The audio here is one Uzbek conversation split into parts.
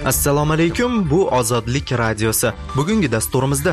Assalomu alaykum, bu Ozodlik radiosi. Bugungi dasturimizda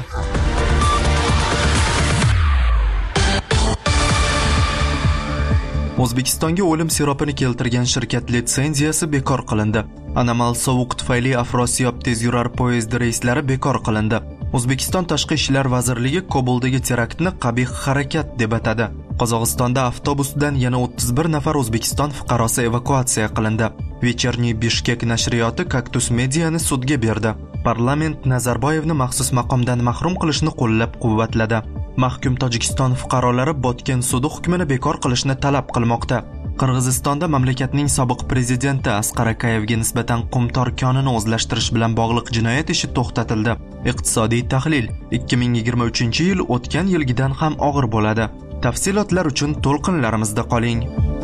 O'zbekistonga o'lim siropini keltirgan shirkat litsenziyasi bekor qilindi. Anomal sovuq tufayli Afrosiyob tezyurar poyezd reyslari bekor qilindi. O'zbekiston Tashqi ishlar vazirligi Kobuldagi teraktni qabih harakat deb atadi. Qozog'istonda avtobusdan yana 31 nafar O'zbekiston fuqarosi evakuatsiya qilindi. Вечерний Bishkek nashriyoti Kaktus Mediani sudga berdi. Parlament Nazarboyevni maxsus maqomdan mahrum qilishni qo'llab-quvvatladi. Mahkum Tojikiston fuqarolari Botken sudi hukmini bekor qilishni talab qilmoqda. Qirg'izistonda mamlakatning sobiq prezidenti Asqar Akayevga nisbatan qumtor konini o'zlashtirish bilan bog'liq jinoyat ishi to'xtatildi. Iqtisodiy tahlil: 2023-yil o'tgan yilgidan ham og'ir bo'ladi. Tafsilotlar uchun to'lqinlarimizda qoling.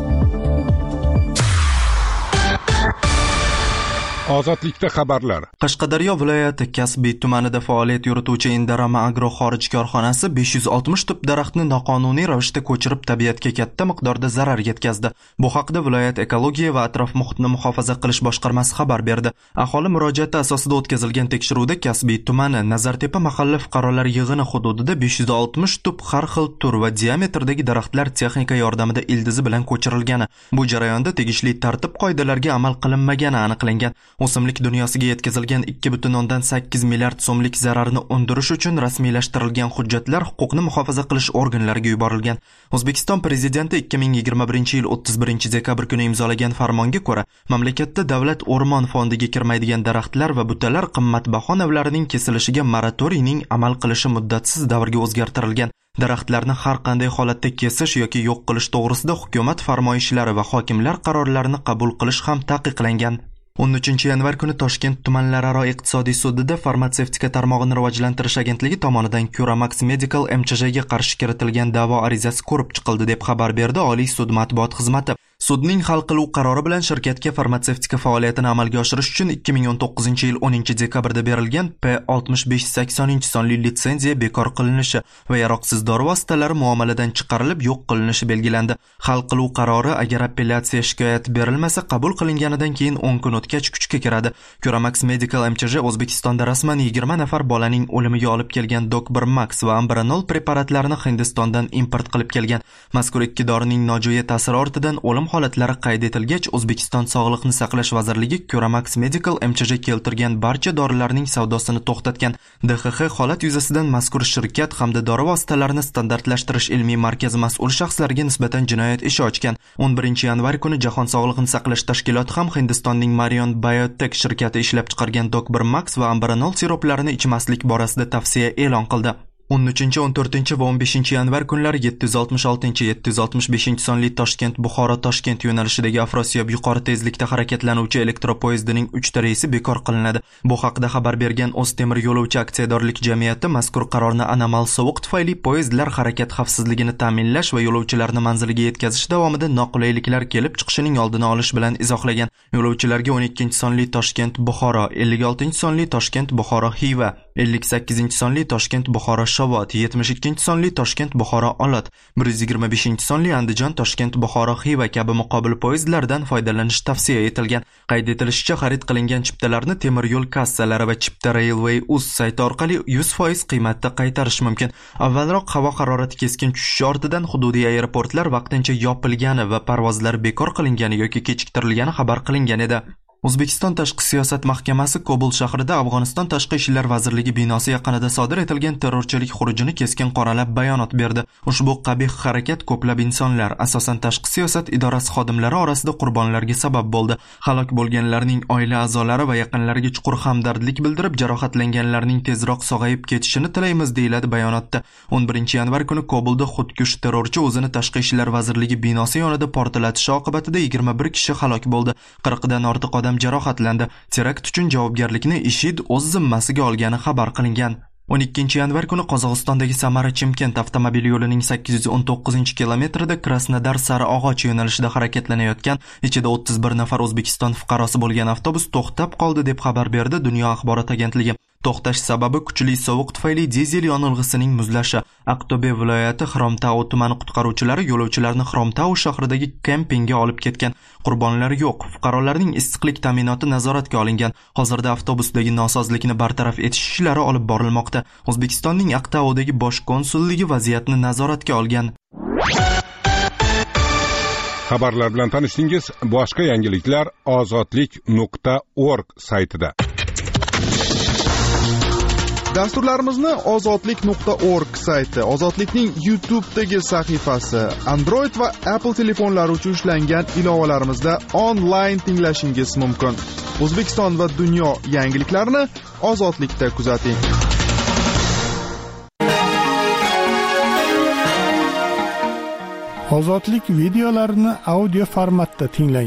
Ozodlikda xabarlar. Qashqadaryo viloyati Kasbiy tumanida faoliyat yurituvchi Indarama Agro xorij korxonasi 560 tup daraxtni noqonuniy ravishda ko'chirib tabiatga katta miqdorda zarar yetkazdi. Bu haqda viloyat ekologiya va atrof muhitni muhofaza qilish boshqarmasi xabar berdi. Aholi murojaati asosida o'tkazilgan tekshiruvda Kasbiy tumani Nazartepa mahalla fuqarolar yig'ini hududida 560 tup har xil tur va diametrdagi daraxtlar texnika yordamida ildizi bilan ko'chirilgani, bu jarayonda tegishli tartib qoidalariga amal qilinmagani aniqlangan. O'simlik dunyosiga yetkazilgan 2,8 milliard so'mlik zararni undirish uchun rasmiylashtirilgan hujjatlar huquqni muhofaza qilish organlariga yuborilgan. O'zbekiston prezidenti 2021-yil 31 dekabr kuni imzolagan farmonga ko'ra, mamlakatda davlat o'rmon fondiga kirmaydigan daraxtlar va butalar qimmatbaho navlarining kesilishiga moratoriyning amal qilishi muddatsiz davrga o'zgartirilgan. Daraxtlarni har qanday holatda kesish yoki yo'q qilish to'g'risida hukumat farmoyishlari va hokimlar qarorlarini qabul qilish ham taqiqlangan. 13 yanvar kuni Toshkent tumanlararo iqtisodiy sudida farmatsevtika tarmog'ini rivojlantirish agentligi tomonidan Curamax Medical MCJga qarshi kiritilgan da'vo arizasi ko'rib chiqildi deb xabar berdi Oliy sud matbuot xizmati. Sudning hal qiluv qarori bilan shirkatga farmatsevtika faoliyatini amalga oshirish uchun 2019-yil 10 dekabrda berilgan P6580 sonli litsenziya bekor qilinishi va yaroqsiz dori vositalari muomaladan chiqarilib yo'q qilinishi belgilandi. Hal qiluv qarori agar appelyatsiya shikoyat berilmasa qabul qilinganidan keyin 10 kun o'tgach kuchga kiradi. Curamax Medical MCJ O'zbekistonda rasman 20 nafar bolaning o'limiga olib kelgan Dokbirmax va Ambranol preparatlarini Hindistondan import qilib kelgan. Mazkur ikki dorining nojo'ya ta'siri ortidan o'lim holatlari qayd etilgach, O'zbekiston Sog'liqni saqlash vazirligi Curamax Medical MCJ keltirgan barcha dorilarning savdosini to'xtatgan. DXX holat yuzasidan mazkur shirkat hamda dori vositalarini standartlashtirish ilmiy markazi mas'ul shaxslariga nisbatan jinoyat ishi ochgan. 11 yanvar kuni Jahon Sog'liqni saqlash tashkiloti ham Hindistonning Marion Biotech shirkati ishlab chiqargan Dokbirmax va Ambranol siroplarini ichmaslik borasida tavsiya e'lon qildi. 13, 14 va 15 yanvar kunlari 766-765 sonli Toshkent-Buxoro-Toshkent yo'nalishidagi Afrosiyob yuqori tezlikda harakatlanuvchi elektropoyezdining 3 ta reysi bekor qilinadi. Bu haqda xabar bergan O'ztemir yo'lovchi aksiyadorlik jamiyati mazkur qarorni anomal sovuq tufayli poyezdlar harakat xavfsizligini ta'minlash va yo'lovchilarni manziliga yetkazish davomida noqulayliklar kelib chiqishining oldini olish bilan izohlagan. Yo'lovchilarga 12 sonli Toshkent-Buxoro, 56 sonli Toshkent-Buxoro-Xiva, 58 sonli Toshkent-Buxoro Shovot, 72 sonli Toshkent-Buxoro Olot, 125 sonli Andijon-Toshkent-Buxoro Xiva kabi muqobil poyezdlardan foydalanish tavsiya etilgan. Qayd etilishicha, xarid qilingan chiptalarni temir yo'l kassalari va Chipta Railway.uz sayti orqali 100% qiymatda qaytarish mumkin. Avvalroq havo harorati keskin tushishi ortidan hududiy aeroportlar vaqtincha yopilgani va parvozlar bekor qilingani yoki kechiktirilgani xabar qilingan edi. O'zbekiston Tashqi siyosat mahkamasi Kobul shahrida Afg'oniston Tashqi ishlar vazirligi binosi yaqinida sodir etilgan terrorchilik xurujini keskin qoralab bayonot berdi. Ushbu qabih harakat ko'plab insonlar, asosan tashqi siyosat idorasi xodimlari orasida qurbonlarga sabab bo'ldi. Halok bo'lganlarning oila a'zolari va yaqinlariga chuqur hamdardlik bildirib, jarohatlanganlarning tezroq sog'ayib ketishini tilaymiz, deyiladi bayonotda. 11 yanvar kuni Kobulda xudkush terrorchi o'zini Tashqi ishlar vazirligi binosi yonida portlatishi oqibatida 21 kishi halok bo'ldi. 40 dan ortiq odam jarohatlandi. Terakt uchun javobgarlikni IShID o'z zimmasiga olgani xabar qilingan. 12 yanvar kuni Qozog'istondagi Samara-Chimkent avtomobil yo'lining 819-kilometrida Krasnodar Sariog'och yo'nalishida harakatlanayotgan ichida 31 nafar O'zbekiston fuqarosi bo'lgan avtobus to'xtab qoldi deb xabar berdi Dunyo axborot agentligi. To'xtash sababi kuchli sovuq tufayli dizel yonilg'isining muzlashi. Aqto'be viloyati Xromtau tumani qutqaruvchilari yo'lovchilarni Xromtau shahridagi kempingga olib ketgan. Qurbonlar yo'q. Fuqarolarning issiqlik ta'minoti nazoratga olingan. Hozirda avtobusdagi nosozlikni bartaraf etish ishlari olib borilmoqda. O'zbekistonning Aqtaudagi bosh konsulligi vaziyatni nazoratga olgan. Xabarlar bilan tanishdingiz. Boshqa yangiliklar ozodlik.org saytida. Dasturlarimizni ozodlik.org sayti, Ozodlikning YouTube'dagi sahifasi, Android va Apple telefonlari uchun ishlangan ilovalarimizda onlayn tinglashingiz mumkin. O'zbekiston va dunyo yangiliklarini Ozodlikda kuzating. Ozodlik videolarini audio formatda tinglang.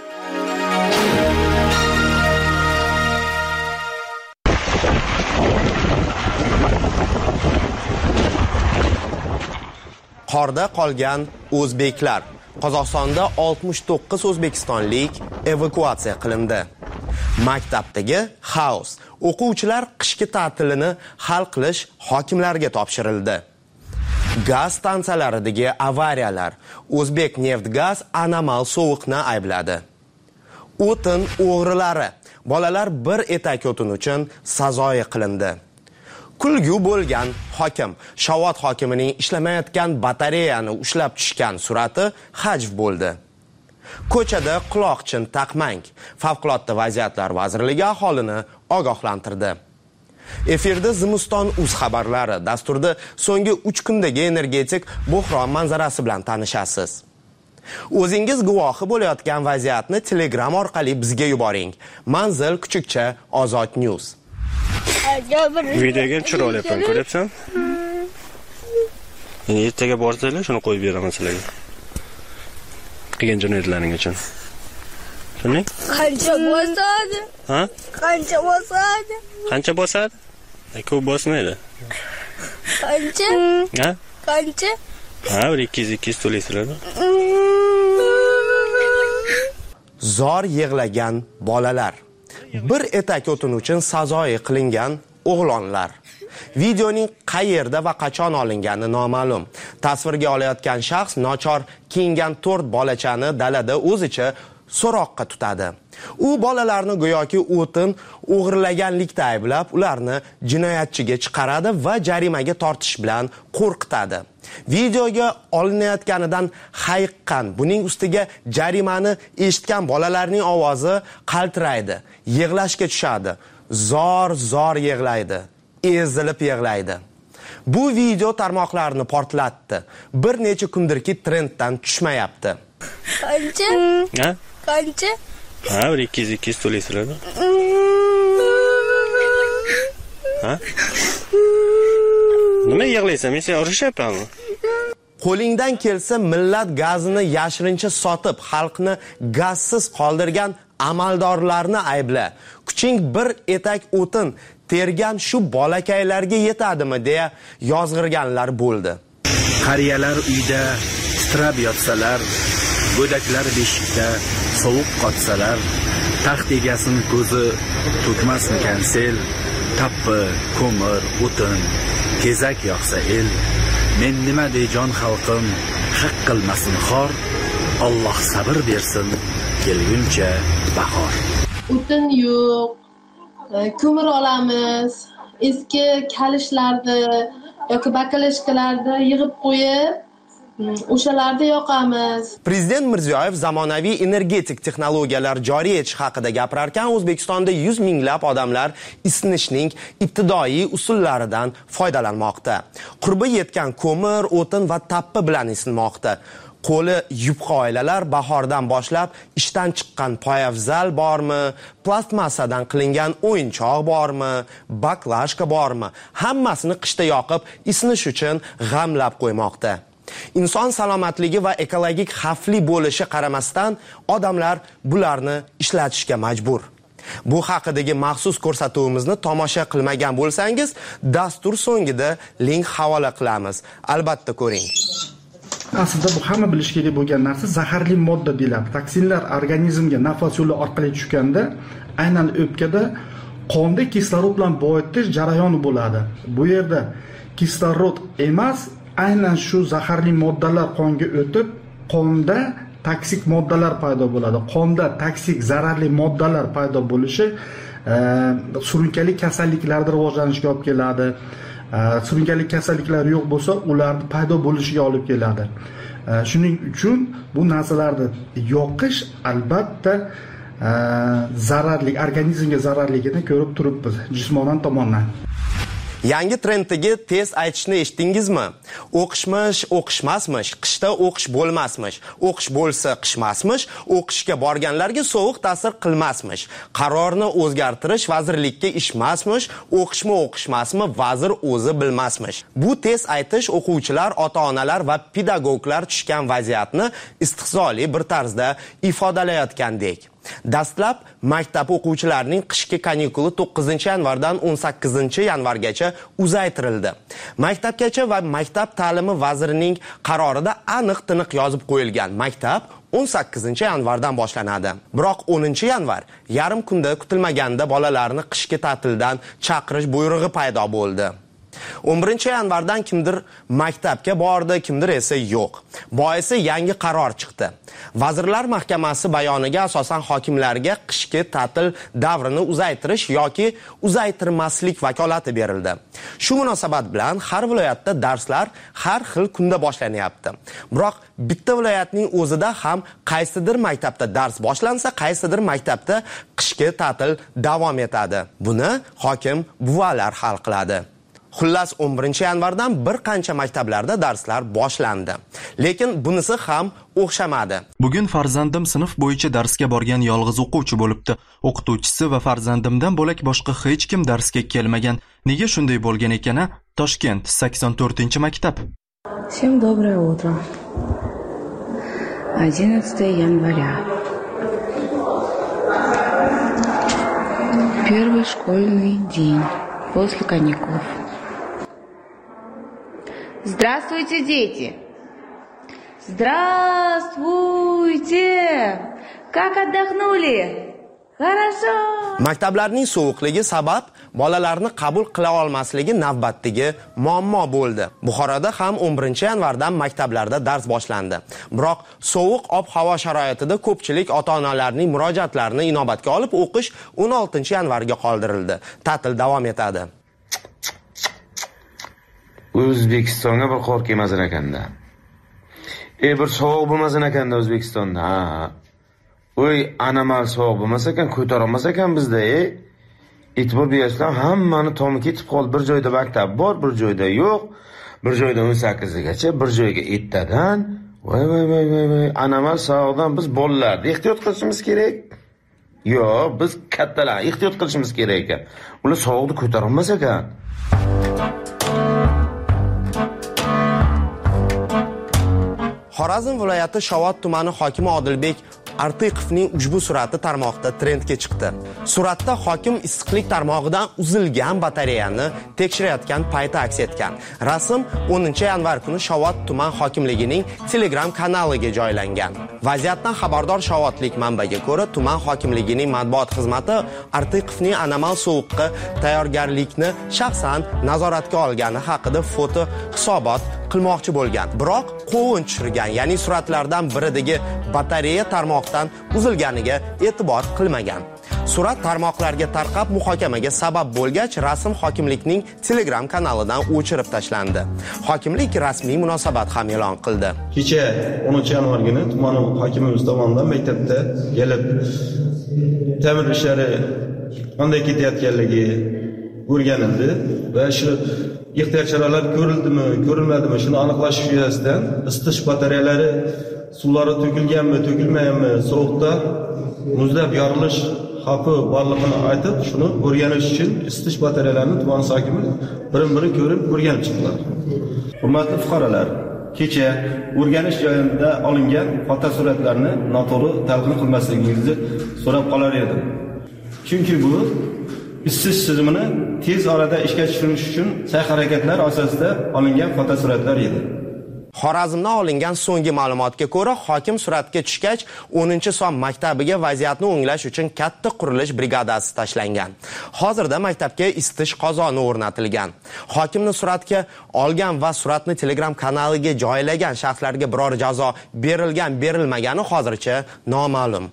Qorda qolgan o'zbeklar. Qozog'istonda 69 o'zbekistonlik evakuatsiya qilindi. Maktabdagi xaos. O'quvchilar qishki ta'tilini hal qilish hokimlarga topshirildi. Gaz stansiyalaridagi avariyalar. O'zbek Neftgaz anomal sovuqni aybladi. O'tin o'g'rilari. Bolalar bir etak o'tin uchun sazoyi qilindi. Kulgu bo'lgan hokim. Shovot hokimining ishlamayotgan batareyani ushlab tushgan surati hajv bo'ldi. Ko'chada quloqchin taqmang. Favqulodda vaziyatlar vazirligi aholini ogohlantirdi. Efirda Zimiston.uz xabarlari. Dasturda so'nggi 3 kundagi energetik buhron manzarasi bilan tanishasiz. O'zingiz guvohi bo'layotgan vaziyatni Telegram orqali bizga yuboring. Manzil Kuchukcha Ozod News. Videoga tushira olyapman, ko'ryapsan? Endi ertaga borsanglar, shuni qo'yib beraman sizlarga. Qilgan jinoyatlaring uchun. Tushunding? Qancha bosadi? Ha? Qancha bosadi? Qancha bosadi? Ko'p bosmaydi. Qancha? Ha? Qancha? Ha, 200 to'laysizlar. Zor yig'lagan bolalar. Bir etak o'tin uchun sazoyi qilingan o'g'lonlar. Videoning qayerda va qachon olingani noma'lum. Tasvirga olayotgan shaxs nochor kiyingan 4 bolachani dalada o'zicha so'roqqa tutadi. U bolalarni go'yoki o'tin o'g'irlaganlikda ayblab, ularni jinoyatchiga chiqaradi va jarimaga tortish bilan qo'rqitadi. Videoga olinayotganidan hayiqqan, buning ustiga jarimani eshitgan bolalarning ovozi qaltiraydi, yig'lashga tushadi, zor yig'laydi, ezilib yig'laydi. Bu video tarmoqlarni portlatdi. Bir necha kundirki trenddan tushmayapti. Qancha? Ha? Qancha? Ha, 200 to'laysizlar. Ha? Nima yig'laysan? Men seni urishyapmanmi? Qo'lingdan kelsa millat gazini yashirincha sotib, xalqni gazsiz qoldirgan amaldorlarni aybla. Kuching bir etak o'tin tergan shu bolakaylarga yetadimi deya yozg'irganlar bo'ldi. Qariyalar uyda titrab yotsalar, go'daklar beshikda sovuq qotsalar, taxt egasini ko'zi to'kmasmikan sel, tappi, ko'mir, o'tin, kezak yoqsa el, men nima deyjon xalqim, haq qilmasin xor, Alloh sabr bersin, kelguncha bahor. O'tin yo'q, ko'mir olamiz, eski kalishlarni yoki bakalashkalarni yig'ib qo'yib, o'shalarni yoqamiz. Prezident Mirziyoyev zamonaviy energetik texnologiyalar joriy etish haqida gapirarkan, O'zbekistonda 100 minglab odamlar isinishning ibtidoiy usullaridan foydalanmoqda. Qurbi yetgan ko'mir, o'tin va tappi bilan isinmoqda. Qo'li yupqa oilalar bahordan boshlab ishdan chiqqan poyafzal bormi, plastmassadan qilingan o'yinchoq bormi, baklashka bormi, hammasini qishda yoqib isinish uchun g'amlab qo'ymoqda. Inson salomatligi va ekologik xavfli bo'lishi qaramasdan odamlar bularni ishlatishga majbur. Bu haqidagi maxsus ko'rsatuvimizni tomosha qilmagan bo'lsangiz, dastur so'ngida link havola qilamiz. Albatta ko'ring. Aslida bu hamma bilish kerak bo'lgan narsa zaharli modda deyiladi. Toksinlar organizmga nafas yo'li orqali tushganda, aynan o'pkada qonda kislorod bilan boyitish jarayoni bo'ladi. Bu yerda kislorod emas, aynan shu zaharli moddalar qonga o'tib, qonda toksik moddalar paydo bo'ladi. Qonda toksik zararli moddalar paydo bo'lishi surunkali kasalliklarda rivojlanishiga olib keladi. Surunkali kasalliklar yo'q bo'lsa, ularning paydo bo'lishiga olib keladi. Shuning uchun bu narsalarni yoqish albatta zararli, organizmga zararligini ko'rib turibmiz jismonan tomondan. Yangi trenddagi test aytishni eshitdingizmi? O'qishmish, o'qishmasmish, qishda o'qish bo'lmasmish, o'qish bo'lsa qishmasmish, o'qishga borganlarga sovuq ta'sir qilmasmish, qarorni o'zgartirish vazirlikka ishmasmish, o'qishmi o'qishmasmi vazir o'zi bilmasmish. Bu test aytish o'quvchilar, ota-onalar va pedagoglar tushgan vaziyatni istihzoli bir tarzda ifodalayotgandek. Dastlab maktab o'quvchilarining qishki kanikuli 9-yanvardan 18-yanvargacha uzaytirildi. Maktabgacha va maktab ta'limi vazirining qarorida aniq-tiniq yozib qo'yilgan. Maktab 18-yanvardan boshlanadi. Biroq 10-yanvar yarim kunda kutilmaganda bolalarni qishki ta'tildan chaqirish buyrug'i paydo bo'ldi. 11-yanvardan kimdir maktabga bordi, kimdir esa yo'q. Boisi yangi qaror chiqdi. Vazirlar Mahkamasi bayoniga asosan hokimlarga qishki ta'til davrini uzaytirish yoki uzaytirmaslik vakolati berildi. Shu munosabat bilan har viloyatda darslar har xil kunda boshlanyapti. Biroq bitta viloyatning o'zida ham qaysidir maktabda dars boshlansa, qaysidir maktabda qishki ta'til davom etadi. Buni hokim buvalar hal qiladi. Xullas 11-yanvardan bir qancha maktablarda darslar boshlandi. Lekin bunisi ham o'xshamadi. Bugun farzandim sinf bo'yicha darsga borgan yolg'iz o'quvchi bo'libdi. O'qituvchisi va farzandimdan bo'lak boshqa hech kim darsga kelmagan. Nega shunday bo'lgan ekan? Toshkent 84-maktab. Всем доброе утро. 11 января. Первый школьный день после каникул. Здравствуйте, дети! Здравствуйте! Как отдохнули? Хорошо! Maktablarning sovuqligi sabab bolalarni qabul qila olmasligi navbatdagi muammo bo'ldi. Buxoroda ham 11-yanvardan maktablarda dars boshlandi. Biroq sovuq ob-havo sharoitida ko'pchilik ota-onalarning murojaatlarini inobatga olib o'qish 16-yanvarga qoldirildi. Ta'til davom etadi. O'zbekistonga bir qor kelmasin ekanda. Bir sovuq bo'lmasin ekanda O'zbekistonda. Oy, anomal sovuq bo'lmasa ekan, ko'tarolmas ekan bizda, E'tibor bersanglar, hammani tomi ketib qoldi. Bir joyda maktab bor, bir joyda yo'q. Bir joyda 18gacha, bir joyga 7dan. Voy, anomal sovuqdan biz bolalarni ehtiyot qilishimiz kerak. Yo'q, biz kattalar ehtiyot qilishimiz kerak ekan. Ular sovuqni ko'tarolmas ekan. Xorazm viloyati Shovot tumani hokimi Odilbek Artiqovning ushbu surati tarmoqda trendga chiqdi. Suratda hokim issiqlik tarmog'idan uzilgan batareyani tekshirayotgan payti aks etgan. Rasm 10-yanvar kuni Shovot tuman hokimligining Telegram kanaliga joylangan. Vaziyatdan xabardor shovotlik manbaga ko'ra, tuman hokimligining matbuot xizmati Artiqovning anomal sovuqqa tayyorgarlikni shaxsan nazoratga olgani haqida foto hisobot qilmoqchi bo'lgan. Biroq qovun tushirgan, ya'ni suratlardan biridagi batareya tarmoqdan uzilganiga e'tibor qilmagan. Surat tarmoqlarga tarqab muhokamaga sabab bo'lgach, rasm hokimlikning Telegram kanalidan o'chirib tashlandi. Hokimlik rasmiy munosabat ham e'lon qildi. Kecha 10-yanvar kuni tuman hokimimiz tomonidan maktabda kelib ta'mir ishlari qanday ketayotganligi o'rganildi va shu ehtiyot choralari ko'rildimi, ko'rilmadimi, shuni aniqlash yuzasidan isitish batareyalari suvlari to'kilganmi, to'kilmaganmi, sovuqda muzlab yorilish xavfi borligini aytib, shuni o'rganish uchun isitish batareyalarini tuman hokimi birin-biri ko'rib o'rganib chiqdilar. Hurmatli fuqarolar, kecha o'rganish joyida olingan fotosuratlarni noto'g'ri talqin qilmasligingizni so'rab qolar edim. Chunki bu isitish tizimini tez orada ishga tushirish uchun sa'y-harakatlar asosida olingan fotosuratlar edi. Xorazmdan olingan so'nggi ma'lumotga ko'ra, hokim suratga tushgach, 10-son maktabiga vaziyatni o'nglash uchun katta qurilish brigadasi tashlangan. Hozirda maktabga isitish qozoni o'rnatilgan. Hokimni suratga olgan va suratni Telegram kanaliga joylagan shaxslarga biror jazo berilmagani hozircha noma'lum.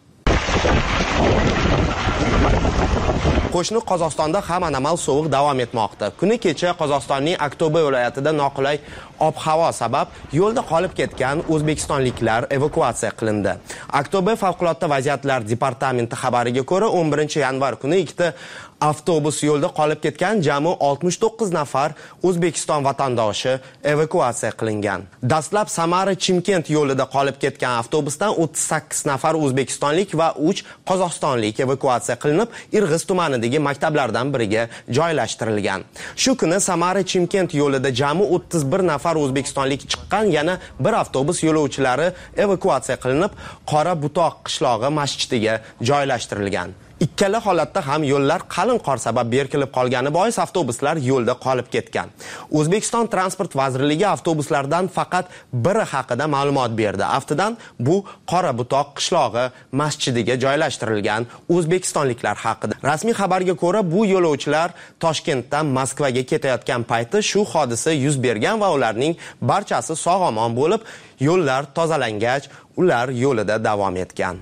Qo'shni Qozog'istonda ham anomal sovuq davom etmoqda. Kuni kecha Qozog'istonning Akto'ba viloyatida noqulay ob-havo sabab yo'lda qolib ketgan o'zbekistonliklar evakuatsiya qilindi. Akto'ba favqulodda vaziyatlar departamenti xabariga ko'ra, 11-yanvar kuni ikkita avtobus yo'lda qolib ketgan, jami 69 nafar O'zbekiston vatandoshi evakuatsiya qilingan. Dastlab Samara-Chimkent yo'lida qolib ketgan avtobusdan 38 nafar o'zbekistonlik va 3 qozog'istonlik evakuatsiya qilinib, Irg'iz tumanidagi maktablardan biriga joylashtirilgan. Shu kuni Samara-Chimkent yo'lida jami 31 nafar o'zbekistonlik chiqqan, yana bir avtobus yo'lovchilari evakuatsiya qilinib, Qora Butoq qishlog'i masjidiga joylashtirilgan. Ikkala holatda ham yo'llar qalin qor sabab berkilib qolgani bois avtobuslar yo'lda qolib ketgan. O'zbekiston Transport vazirligi avtobuslardan faqat biri haqida ma'lumot berdi. Aftidan bu Qora Butoq qishlog'i masjidiga joylashtirilgan o'zbekistonliklar haqida. Rasmiy xabarga ko'ra, bu yo'lovchilar Toshkentdan Moskvaga ketayotgan payti shu hodisa yuz bergan va ularning barchasi sog'-omon bo'lib, yo'llar tozalangach, ular yo'lida davom etgan.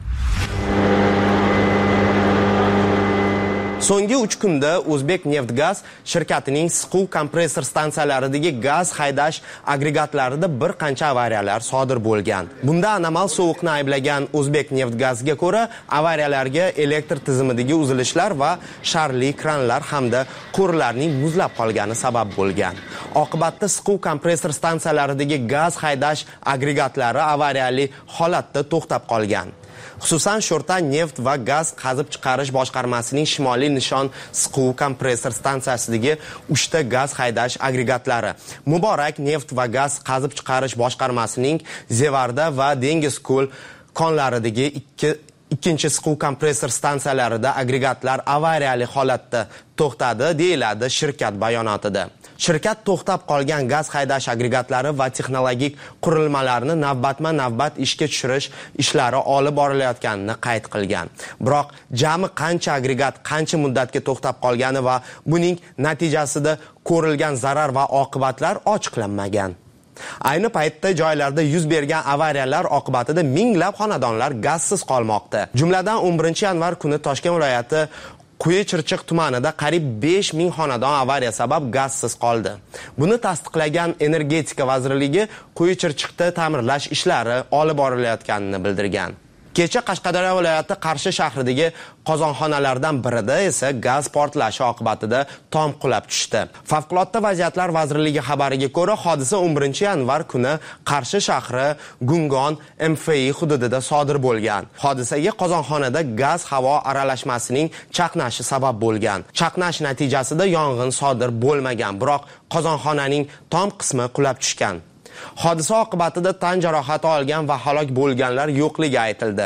So'nggi 3 kunda O'zbek Neftgaz shirkatining siquv kompressor stansiyalaridagi gaz haydash agregatlarida bir qancha avariyalar sodir bo'lgan. Bunda anomal sovuqni ayblagan O'zbek Neftgazga ko'ra, avariyalarga elektr tizimidagi uzilishlar va sharli kranlar hamda quvurlarning muzlab qolgani sabab bo'lgan. Oqibatda siquv kompressor stansiyalaridagi gaz haydash agregatlari avariyali holatda to'xtab qolgan. Xususan, Sho'rta neft va gaz qazib chiqarish boshqarmasining Shimoliy nishon siquv kompressor stansiyasidagi 3 ta gaz haydash agregatlari, Muborak neft va gaz qazib chiqarish boshqarmasining Zevarda va Dengizko'l konlaridagi ikkinchi siquv kompressor stansiyalarida agregatlar avariyali holatda to'xtadi, deyiladi shirkat bayonotida. Shirkat to'xtab qolgan gaz haydash agregatlari va texnologik qurilmalarni navbatma-navbat ishga tushirish ishlari olib borilayotganini qayd qilgan. Biroq jami qancha agregat qancha muddatga to'xtab qolgani va buning natijasida ko'rilgan zarar va oqibatlar ochiqlanmagan. Ayni paytda joylarda yuz bergan avariyalar oqibatida minglab xonadonlar gazsiz qolmoqda. Jumladan 11-yanvar kuni Toshkent viloyati Quyi-Chirchiq tumanida qariyb 5000 xonadon avariya sabab gazsiz qoldi. Buni tasdiqlagan Energetika vazirligi Quyi-Chirchiqda ta'mirlash ishlari olib borilayotganini bildirgan. Kecha Qashqadaryo viloyati Qarshi shahridagi qozonxonalardan birida esa gaz portlashi oqibatida tom qulab tushdi. Favqulodda vaziyatlar vazirligi xabariga ko'ra, hodisa 11-yanvar kuni Qarshi shahri Gungon MFI hududida sodir bo'lgan. Hodisaga qozonxonada gaz havo aralashmasining chaqnashi sabab bo'lgan. Chaqnash natijasida yong'in sodir bo'lmagan, biroq qozonxonaning tom qismi qulab tushgan. Hodisa oqibatida tan jarohati olgan va halok bo'lganlar yo'qligi aytildi.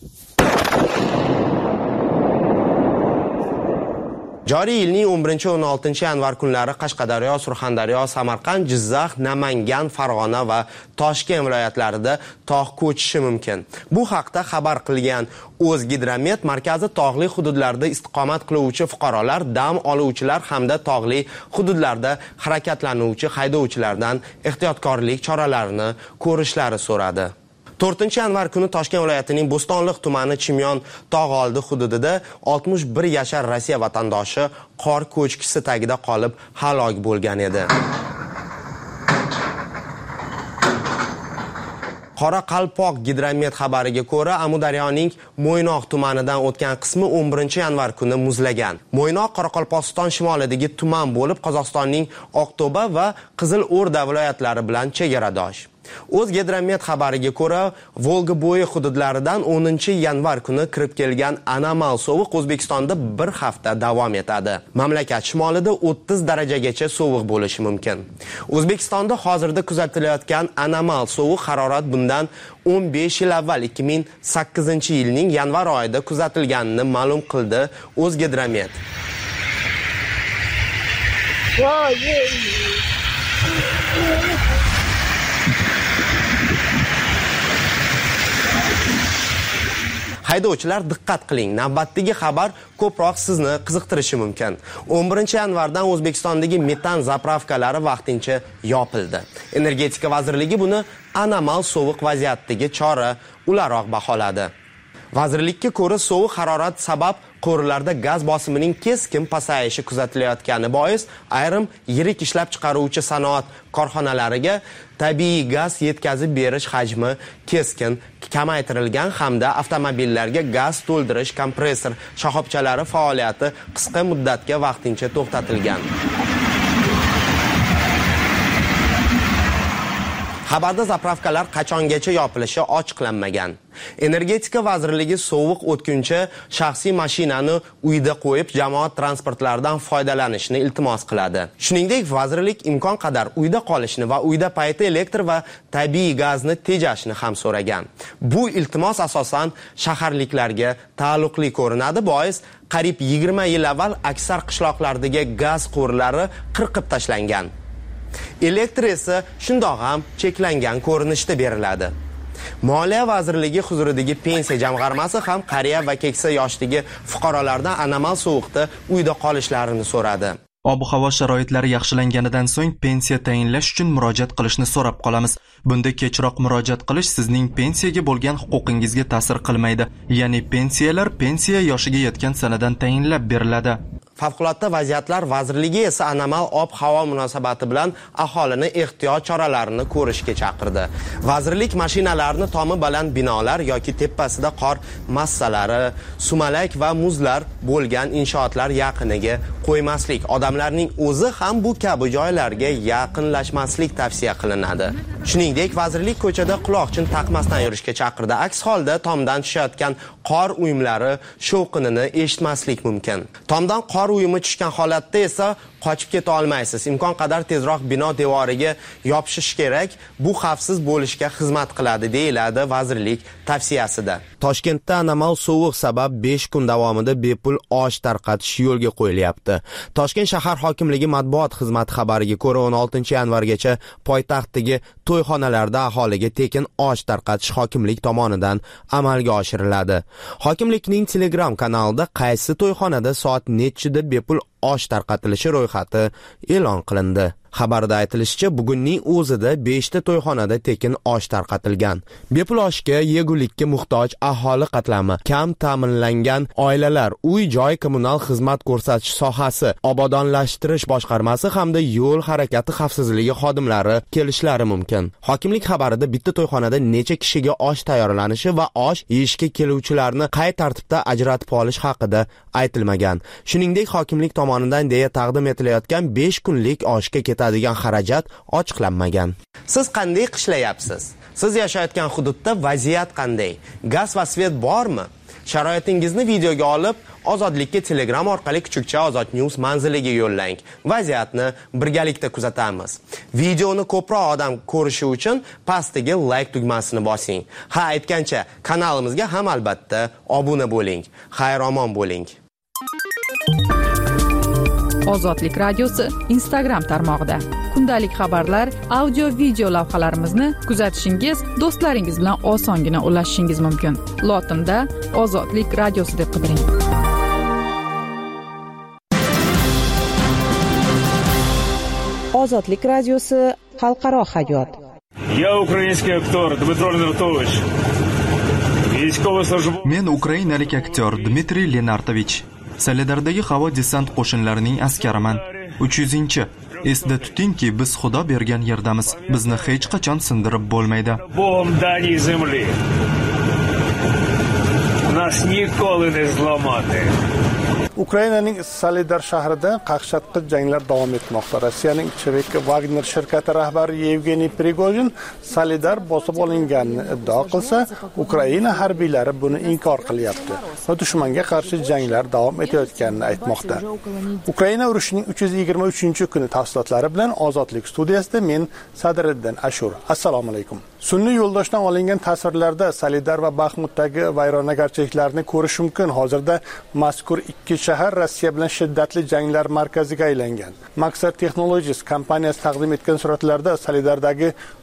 Joriy yilning 11-16-yanvar kunlari Qashqadaryo, Surxondaryo, Samarqand, Jizzax, Namangan, Farg'ona va Toshkent viloyatlarida tog' ko'chishi mumkin. Bu haqda xabar qilgan O'zgidromet markazi tog'li hududlarda istiqomat qiluvchi fuqarolar, dam oluvchilar hamda tog'li hududlarda harakatlanuvchi haydovchilardan ehtiyotkorlik choralarini ko'rishlari so'radi. 4-yanvar kuni Toshkent viloyatining Bo'stonliq tumani Chimyon tog'oldi hududida 61 yashar Rossiya vatandoshi qor ko'chkisi tagida qolib halok bo'lgan edi. Qoraqalpoq Gidromet xabariga ko'ra, Amudaryoning Mo'ynoq tumanidan o'tgan qismi 11-yanvar kuni muzlagan. Mo'ynoq Qoraqalpog'iston shimolidagi tuman bo'lib, Qozog'istonning Oqto'ba va Qizilo'rda viloyatlari bilan chegaradosh. O'zgidromet xabariga ko'ra, Volga bo'yi hududlaridan 10-yanvar kuni kirib kelgan anomal sovuq O'zbekistonda bir hafta davom etadi. Mamlakat shimolida 30 darajagacha sovuq bo'lishi mumkin. O'zbekistonda hozirda kuzatilayotgan anomal sovuq harorat bundan 15 yil avval 2008-yilning yanvar oyida kuzatilganini ma'lum qildi O'zgidromet. Haydovchilar diqqat qiling, navbatdagi xabar ko'proq sizni qiziqtirishi mumkin. 11-yanvardan O'zbekistondagi metan zapravkalari vaqtincha yopildi. Energetika vazirligi buni anomal sovuq vaziyatdagi chora ularroq baholadi. Vazirlikka ko'ra sovuq harorat sabab qo'riqlarda gaz bosimining keskin pasayishi kuzatilayotgani bois ayrim yirik ishlab chiqaruvchi sanoat korxonalariga tabiiy gaz yetkazib berish hajmi keskin kamaytirilgan hamda avtomobillarga gaz to'ldirish kompressor shoxobchalari faoliyati qisqa muddatga vaqtincha to'xtatilgan. Xabarda zapravkalar qachongacha yopilishi ochiqlanmagan. Energetika vazirligi sovuq o'tguncha shaxsiy mashinani uyda qo'yib jamoat transportlaridan foydalanishni iltimos qiladi. Shuningdek, vazirlik imkon qadar uyda qolishni va uyda payti elektr va tabiiy gazni tejashni ham so'ragan. Bu iltimos asosan shaharliklarga taalluqli ko'rinadi, bois qariyb 20 yil avval aksar qishloqlardagi gaz quvurlari qirqib tashlangan. Elektr esa shundoq ham cheklangan ko'rinishda beriladi. Moliya vazirligi huzuridagi pensiya jamg'armasi ham qariya va keksa yoshdagi fuqarolardan anomal sovuqda uyda qolishlarini so'radi. Ob-havo sharoitlari yaxshilanganidan so'ng pensiya tayinlash uchun murojaat qilishni so'rab qolamiz. Bunda kechroq murojaat qilish sizning pensiyaga bo'lgan huquqingizga ta'sir qilmaydi. Ya'ni pensiyalar pensiya yoshiga yetgan sanadan tayinlab beriladi. Favqulodda vaziyatlar vazirligi esa anomal ob-havo munosabati bilan aholini ehtiyot choralarini ko'rishga chaqirdi. Vazirlik mashinalarni tomi baland binolar yoki tepasida qor massalari, sumalak va muzlar bo'lgan inshootlar yaqiniga qo'ymaslik, odamlarning o'zi ham bu kabi joylarga yaqinlashmaslik tavsiya qilinadi. Shuningdek, vazirlik ko'chada quloqchin taqmasdan yurishga chaqirdi. Aks holda tomdan tushayotgan qor uyumlari shovqinini eshitmaslik mumkin. Tomdan qor uyumi tushgan holatda esa qochib keta olmaysiz. Imkon qadar tezroq bino devoriga yopishish kerak. Bu xavfsiz bo'lishga xizmat qiladi, deyiladi vazirlik tavsiyasida. Toshkentda anomal sovuq sabab 5 kun davomida bepul osh tarqatish yo'lga qo'yilyapti. Toshkent shahar hokimligi matbuot xizmati xabariga ko'ra 16-yanvargacha poytaxtdagi to'yxonalarda aholiga tekin osh tarqatish hokimlik tomonidan amalga oshiriladi. Hokimlikning Telegram kanalida qaysi to'yxonada soat nechida bepul osh tarqatilishi ro'yxati e'lon qilindi. Xabarda aytilishicha, bugunning o'zida 5 ta to'yxonada tekin osh tarqatilgan. Bepul oshga yegulikka muhtoj aholi qatlami, kam ta'minlangan oilalar, uy-joy kommunal xizmat ko'rsatish sohasi, obodonlashtirish boshqarmasi hamda yo'l harakati xavfsizligi xodimlari kelishlari mumkin. Hokimlik xabarida bitta to'yxonada necha kishiga osh tayyorlanishi va osh yeyishga keluvchilarni qay tartibda ajratib olish haqida aytilmagan. Shuningdek, hokimlik tomonidan deya taqdim etilayotgan 5 kunlik oshga ketadigan xarajat ochiqlanmagan. Siz qanday qishlayapsiz? Siz yashayotgan hududda vaziyat qanday? Gaz va svet bormi? Sharoitingizni videoga olib, Ozodlikka Telegram orqali kuchukcha Ozod News manziliga yo'llang. Vaziyatni birgalikda kuzatamiz. Videoni ko'proq odam ko'rishi uchun pastdagi like tugmasini bosing. Ha, aytgancha, kanalimizga ham albatta obuna bo'ling. Xayr-omon bo'ling. Ozodlik radiosi Instagram tarmog'ida. Kundalik xabarlar, audio video lavhalarimizni kuzatishingiz, do'stlaringiz bilan osongina ulashishingiz mumkin. Lotinda Ozodlik radiosi deb qidiring. Ozodlik radiosi xalqaro hayot. Я украинский актер Дмитрий Ленартович. Men ukrainalik aktyor Dmitriy Lenartovich. Solidardagi havo desant qo'shinlarining askariman. 300-chi. Esda tutingki, biz Xudo bergan yerdamiz. Bizni hech qachon sindirib bo'lmaydi. Богом даній землі. Нас nikoли не зламати. Ukrainaning Solidar shahrida qaqshatqich janglar davom etmoqda. Rossiyaning Chevik Wagner shirkati rahbari Yevgeniy Prigozhin Solidar bosib olinganini iddao qilsa, Ukraina harbiylari buni inkor qilyapti va dushmanga qarshi janglar davom etayotganini aytmoqda. Ukraina urushining 323-kuni tafsilotlari bilan Ozodlik studiyasida men Sadriddin Ashur. Assalomu alaykum. Sun'iy yo'ldoshdan olingan tasvirlarda Solidar va Baxmutdagi vayronagarchiliklarni ko'rish mumkin. Hozirda mazkur ikki shahar Rossiya bilan shiddatli janglar markaziga aylangan. Maqsad Technologies kompaniyasi taqdim etgan suratlarda Solidardagi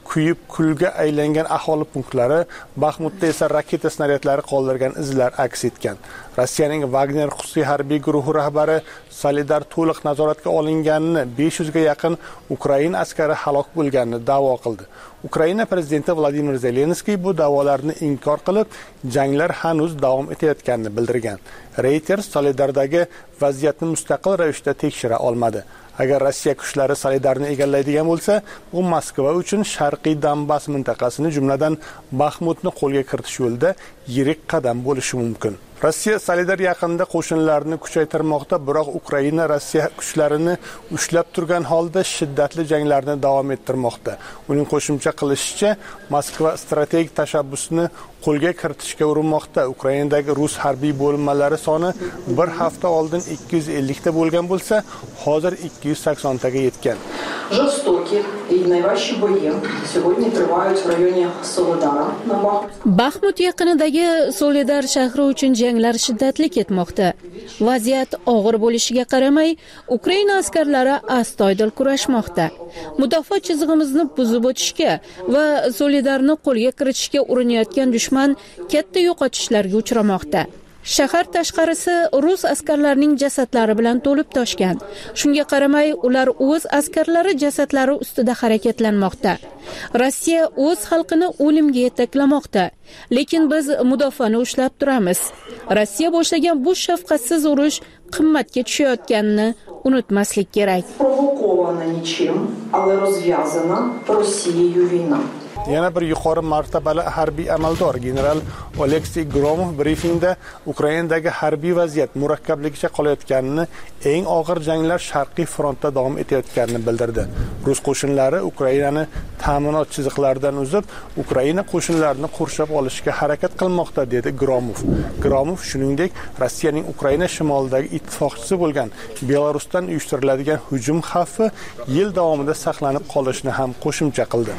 kuyib kulga aylangan aholi punktlari, Baxmutda esa raketa snaryadlari qoldirgan izlar aks etgan. Rossiyaning Wagner xususiy harbiy guruhi rahbari Solidar to'liq nazoratga olinganini, 500 ga yaqin Ukraina askari halok bo'lganini da'vo qildi. Ukraina prezidenti Vladimir Zelenskiy bu da'volarni inkor qilib, janglar hanuz davom etayotganini bildirgan. Reuters Solidardagi vaziyatni mustaqil ravishda tekshira olmadi. Agar Rossiya kuchlari Solidarni egallaydigan bo'lsa, bu Moskva uchun Sharqiy Donbass mintaqasini, jumladan Baxmutni qo'lga kiritish yo'lida yirik qadam bo'lishi mumkin. Rossiya Solidar yaqinida qo'shinlarini kuchaytirmoqda, biroq Ukraina Rossiya kuchlarini ushlab turgan holda shiddatli janglarni davom ettirmoqda. Uning qo'shimcha qilishicha, Moskva strategik tashabbusni qo'lga kiritishga urinmoqda. Ukrainadagi rus harbiy bo'linmalari soni bir hafta oldin 250 ta bo'lgan bo'lsa, hozir 280 taga yetgan. Жорстокі і найважчі бої сьогодні тривають в районі Солидара на Baxmut yaqinidagi Solidar shahri uchun janglar shiddatli ketmoqda. Vaziyat og'ir bo'lishiga qaramay, Ukraina askarlari astoydil kurashmoqda. Mudofaa chizig'imizni buzib o'tishga va Solidarni qo'lga kiritishga urinayotgan dushman katta yo'qotishlarga uchramoqda. Shahar tashqarisi rus askarlarining jasadlari bilan to'lib toshgan. Shunga qaramay, ular o'z askarlari jasadlari ustida harakatlanmoqda. Rossiya o'z xalqini o'limga yetaklamoqda. Lekin biz mudofaani ushlab turamiz. Rossiya boshlagan bu shafqatsiz urush qimmatga tushayotganini unutmaslik kerak. Провокована нічим, але розв'язана Росією війна. Yana bir yuqori martabali harbiy amaldor general Oleksiy Gromov brifingda Ukrainadagi harbiy vaziyat murakkabligicha qolayotganini, eng og'ir janglar Sharqiy frontda davom etayotganini bildirdi. Rus qo'shinlari Ukrainani ta'minot chiziqlaridan uzib, Ukraina qo'shinlarini qurshab olishga harakat qilmoqda, dedi Gromov. Gromov shuningdek, Rossiyaning Ukraina shimolidagi ittifoqchisi bo'lgan Belarusdan uyushtiriladigan hujum xavfi yil davomida saqlanib qolishini ham qo'shimcha qildi.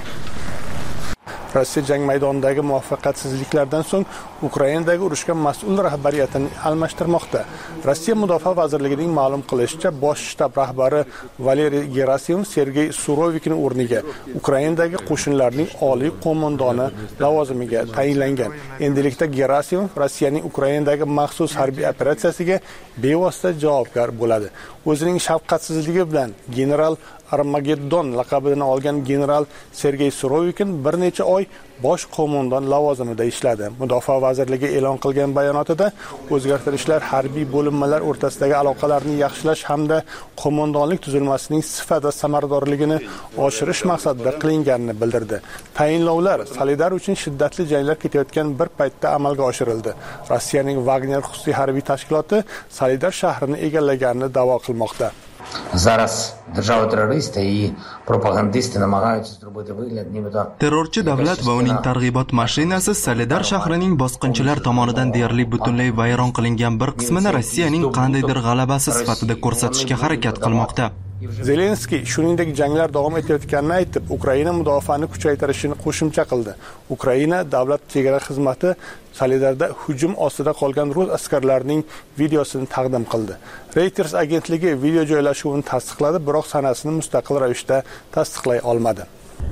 Rossiya jang maydonidagi muvaffaqiyatsizliklardan so'ng Ukrainadagi urushga mas'ul rahbariyatini almashtirmoqda. Rossiya Mudofaa vazirligining ma'lum qilishicha, bosh shtab rahbari Valeriy Gerasimov Sergey Surovikning o'rniga Ukrainadagi qo'shinlarning oliy qo'mondoni lavozimiga tayinlangan. Endilikda Gerasimov Rossiyaning Ukrainadagi maxsus harbiy operatsiyasiga bevosita javobgar bo'ladi. O'zining shafqatsizligi bilan general Armageddon laqabini olgan general Sergey Surovikin bir necha oy bosh qo'mondon lavozimida ishladi. Mudofaa vazirligi e'lon qilgan bayonotida o'zgartirishlar harbiy bo'linmalar o'rtasidagi aloqalarni yaxshilash hamda qo'mondonlik tuzilmasining sifat va samaradorligini oshirish maqsadida qilinganini bildirdi. Tayinlovlar Solidar uchun shiddatli janglar ketayotgan bir paytda amalga oshirildi. Rossiyaning Wagner xususiy harbiy tashkiloti Solidar shahrini egallaganini da'vo qilmoqda. Зараз держава-терористи і пропагандисти намагаються зробити вигляд, нібито terrorchi davlat va uning targ'ibot mashinasi Solidar shahrining bosqinchilar tomonidan deyarli butunlay vayron qilingan bir qismini Rossiyaning qandaydir g'alabasi sifatida ko'rsatishga harakat qilmoqda. Zelenskiy shuningdek janglar davom etayotganini aytib, Ukraina mudofaani kuchaytirishini qo'shimcha qildi. Ukraina davlat chegara xizmati Solidarda hujum ostida qolgan rus askarlarining videosini taqdim qildi. Reuters agentligi video joylashuvini tasdiqladi, biroq sanasini mustaqil ravishda tasdiqlay olmadi.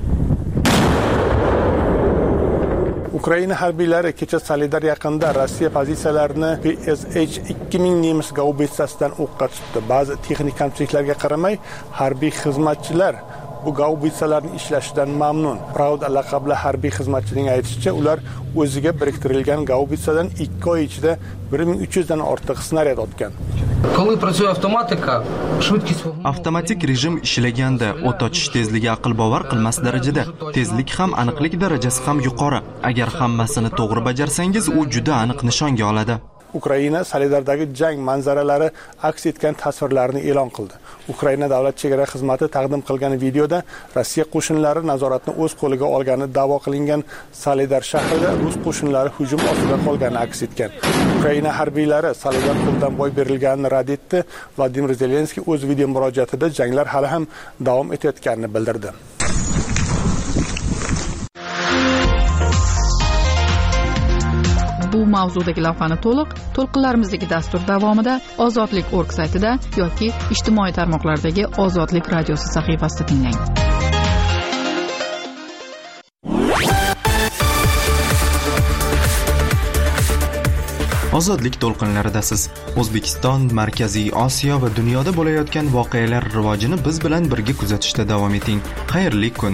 Ukraina harbiylari kecha Solidar yaqinida Rossiya pozitsiyalarini PSH-2000 nemis gaubitsasidan o'qqa tutdi. Ba'zi texnik kamchiliklarga qaramay, harbiy xizmatchilar bu gaubitsalarning ishlashidan mamnun. Pravda laqabli harbiy xizmatchining aytishicha, ular o'ziga biriktirilgan gaubitsadan 2 oy ichida 1300 dan ortiq snaryad otgan. Avtomatik rejim ishlaganda o't ochish tezligi aql bovar qilmas darajada, tezlik ham aniqlik darajasi ham yuqori. Agar hammasini to'g'ri bajarsangiz, u juda aniq nishonga oladi. Ukraina Solidardagi jang manzaralari aks etgan tasvirlarni e'lon qildi. Ukraina davlat chegara xizmati taqdim qilgan videoda Rossiya qo'shinlari nazoratni o'z qo'liga olgani da'vo qilingan Solidar shahrida rus qo'shinlari hujum ostida qolgani aks etgan. Ukraina harbiylari Solidar qo'ldan boy berilganini rad etdi. Vladimir Zelenskiy o'z video murojaatida janglar hali ham davom etayotganini bildirdi. Bu mavzudagi lavhani to'lqinlarimizdagi dastur davomida ozodlik.org saytida yoki ijtimoiy tarmoqlardagi Ozodlik radiosi sahifasida tinglang. Ozodlik to'lqinlaridasiz. O'zbekiston, Markaziy Osiyo va dunyoda bo'layotgan voqealar rivojini biz bilan birga kuzatishda davom eting. Xayrli kun.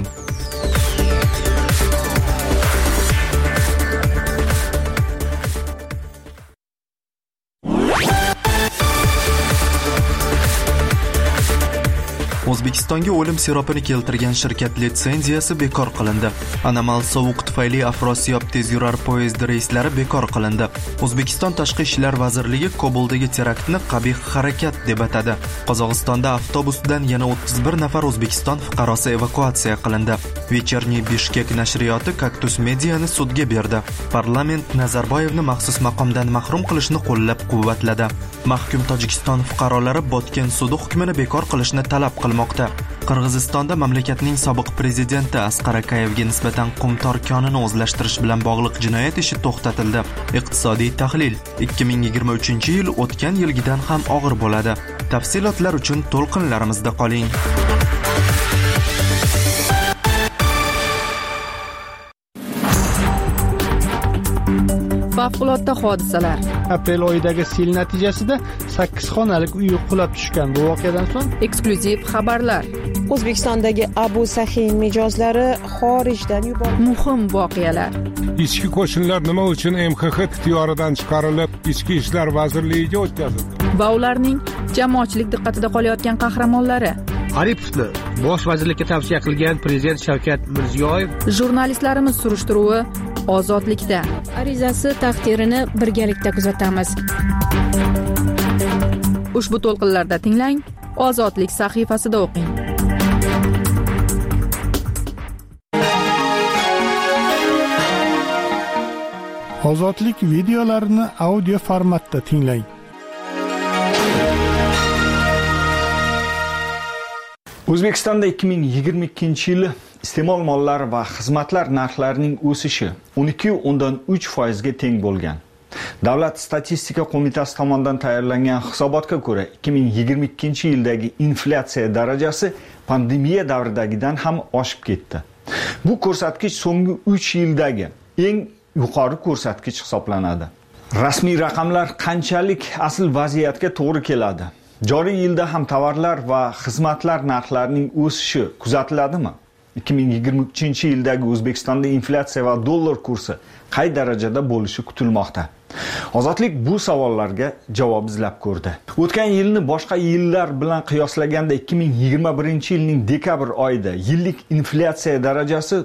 O'zbekistonga o'lim siropini keltirgan shirkat litsenziyasi bekor qilindi. Anomal sovuq tufayli Afrosiyab tezyurar poyezd reyslari bekor qilindi. O'zbekiston Tashqi ishlar vazirligi Kobuldagi teraktni qabih harakat deb atadi. Qozog'istonda avtobusdan yana 31 nafar O'zbekiston fuqarosi evakuatsiya qilindi. Вечерний Bishkek nashriyoti Kaktus Mediani sudga berdi. Parlament Nazarboyevni maxsus maqomdan mahrum qilishni qo'llab-quvvatladi. Mahkum Tojikiston fuqarolari Botken sudi hukmini bekor qilishni talab qilmoqda. Qirg'izistonda mamlakatning sobiq prezidenti Asqar Akayevga nisbatan qumtor konini o'zlashtirish bilan bog'liq jinoyat ishi to'xtatildi. Iqtisodiy tahlil: 2023-yil o'tgan yilgidan ham og'ir bo'ladi. Tafsilotlar uchun to'lqinlarimizda qoling. Favqulodda hodisalar. Aprel oyidagi sel natijasida 8 xonalik uy qulab tushgan. Bu voqeadan so'ng eksklyuziv xabarlar. O'zbekistondagi Abu Sahin mijozlari xorijdan yuborildi. Muhim voqealar. Ichki qo'shinlar nima uchun MXX ixtiyoridan chiqarilib, Ichki ishlar vazirligiga o'tkazildi? Va ularning jamoatchilik diqqatida qolayotgan qahramonlari. Aripovni bosh vazirlikka tavsiya qilgan prezident Shavkat Mirziyoyev. Jurnalistlarimiz surishtiruvi ozodlikda. Arizasi taqdirini birgalikda kuzatamiz. Ushbu to'lqinlarda tinglang, Ozodlik sahifasida o'qing. Ozodlik videolarini audio formatda tinglang. O'zbekistonda 2022-yili iste'mol mollari va xizmatlar narxlarining o'sishi 12.3% ga teng bo'lgan. Davlat statistika qo'mitasi tomonidan tayyorlangan hisobotga ko'ra, 2022-yildagi inflyatsiya darajasi pandemiya davridagidan ham oshib ketdi. Bu ko'rsatkich so'nggi 3 yildagi eng yuqori ko'rsatkich hisoblanadi. Rasmiy raqamlar qanchalik asl vaziyatga to'g'ri keladi? Joriy yilda ham tovarlar va xizmatlar narxlarining o'sishi kuzatiladimi? 2023-yildagi O'zbekistonda inflyatsiya va dollar kursi qay darajada bo'lishi kutilmoqda? Ozodlik bu savollarga javob izlab ko'rdi. O'tgan yilni boshqa yillar bilan qiyoslaganda 2021-yilning dekabr oyida yillik inflyatsiya darajasi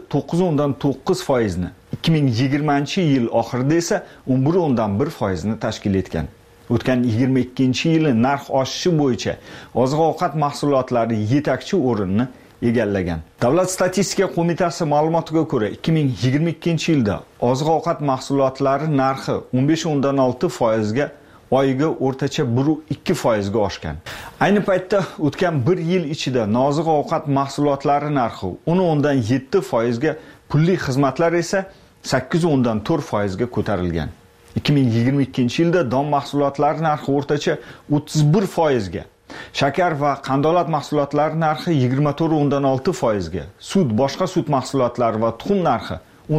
9.9% ni, 2020-yil oxirida esa 11.1% ni tashkil etgan. O'tgan 22-yili narx oshishi bo'yicha oziq-ovqat mahsulotlari yetakchi o'rinni egallagan. Davlat statistika qo'mitasi ma'lumotiga ko'ra, 2022-yilda oziq-ovqat mahsulotlari narxi 15.6% ga, oyiga o'rtacha 1.2% ga oshgan. Ayni paytda o'tgan 1 yil ichida oziq-ovqat mahsulotlari narxi 10.7% ga, pulli xizmatlar esa 8.4% ga ko'tarilgan. 2022-yilda don mahsulotlari narxi o'rtacha 31% ga, shakar va qandolat mahsulotlari narxi 24.6% ga, sut, boshqa sut mahsulotlari va tuxum narxi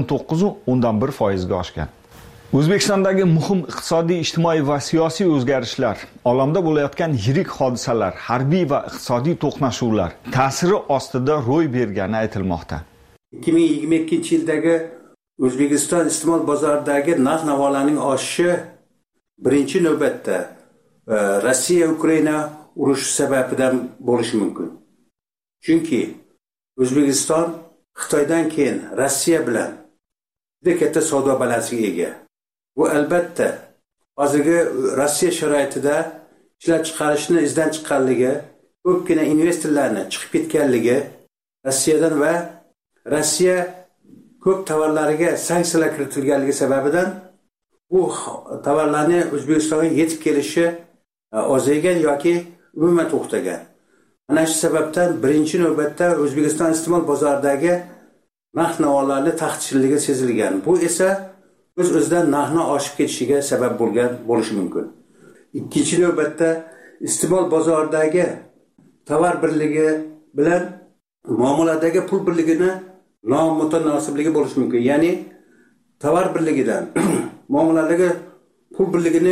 19.1% ga oshgan. O'zbekistondagi muhim iqtisodiy, ijtimoiy va siyosiy o'zgarishlar, olamda bo'layotgan yirik hodisalar, harbiy va iqtisodiy to'qnashuvlar ta'siri ostida ro'y bergani aytilmoqda. 2022-yildagi O'zbekiston iste'mol bozoridagi narx-navolarning oshishi birinchi navbatda Rossiya-Ukraina urushi sababidan bo'lishi mumkin. Chunki O'zbekiston Xitoydan keyin Rossiya bilan juda katta savdo balansiga ega. Bu albatta hozirgi Rossiya sharoitida ishlab chiqarishni izdan chiqqanligi, ko'pgina investorlarni chiqib ketganligi Rossiyadan va Rossiya ko'p tovarlariga sanksiyalar kiritilganligi sababidan bu tovarlarni O'zbekistonga yetib kelishi ozaygan yoki umuman to'xtagan. Mana shu sababdan birinchi navbatda O'zbekiston iste'mol bozoridagi narx-navolarning taxtishilligi sezilgan. Bu esa o'z-o'zidan narxning oshib ketishiga sabab bo'lishi mumkin. Ikkinchi navbatda iste'mol bozoridagi tovar birligi bilan muomaladagi pul birligini nomutanosiblik bo'lishi mumkin. Ya'ni tovar birligidan muomaladagi pul birligini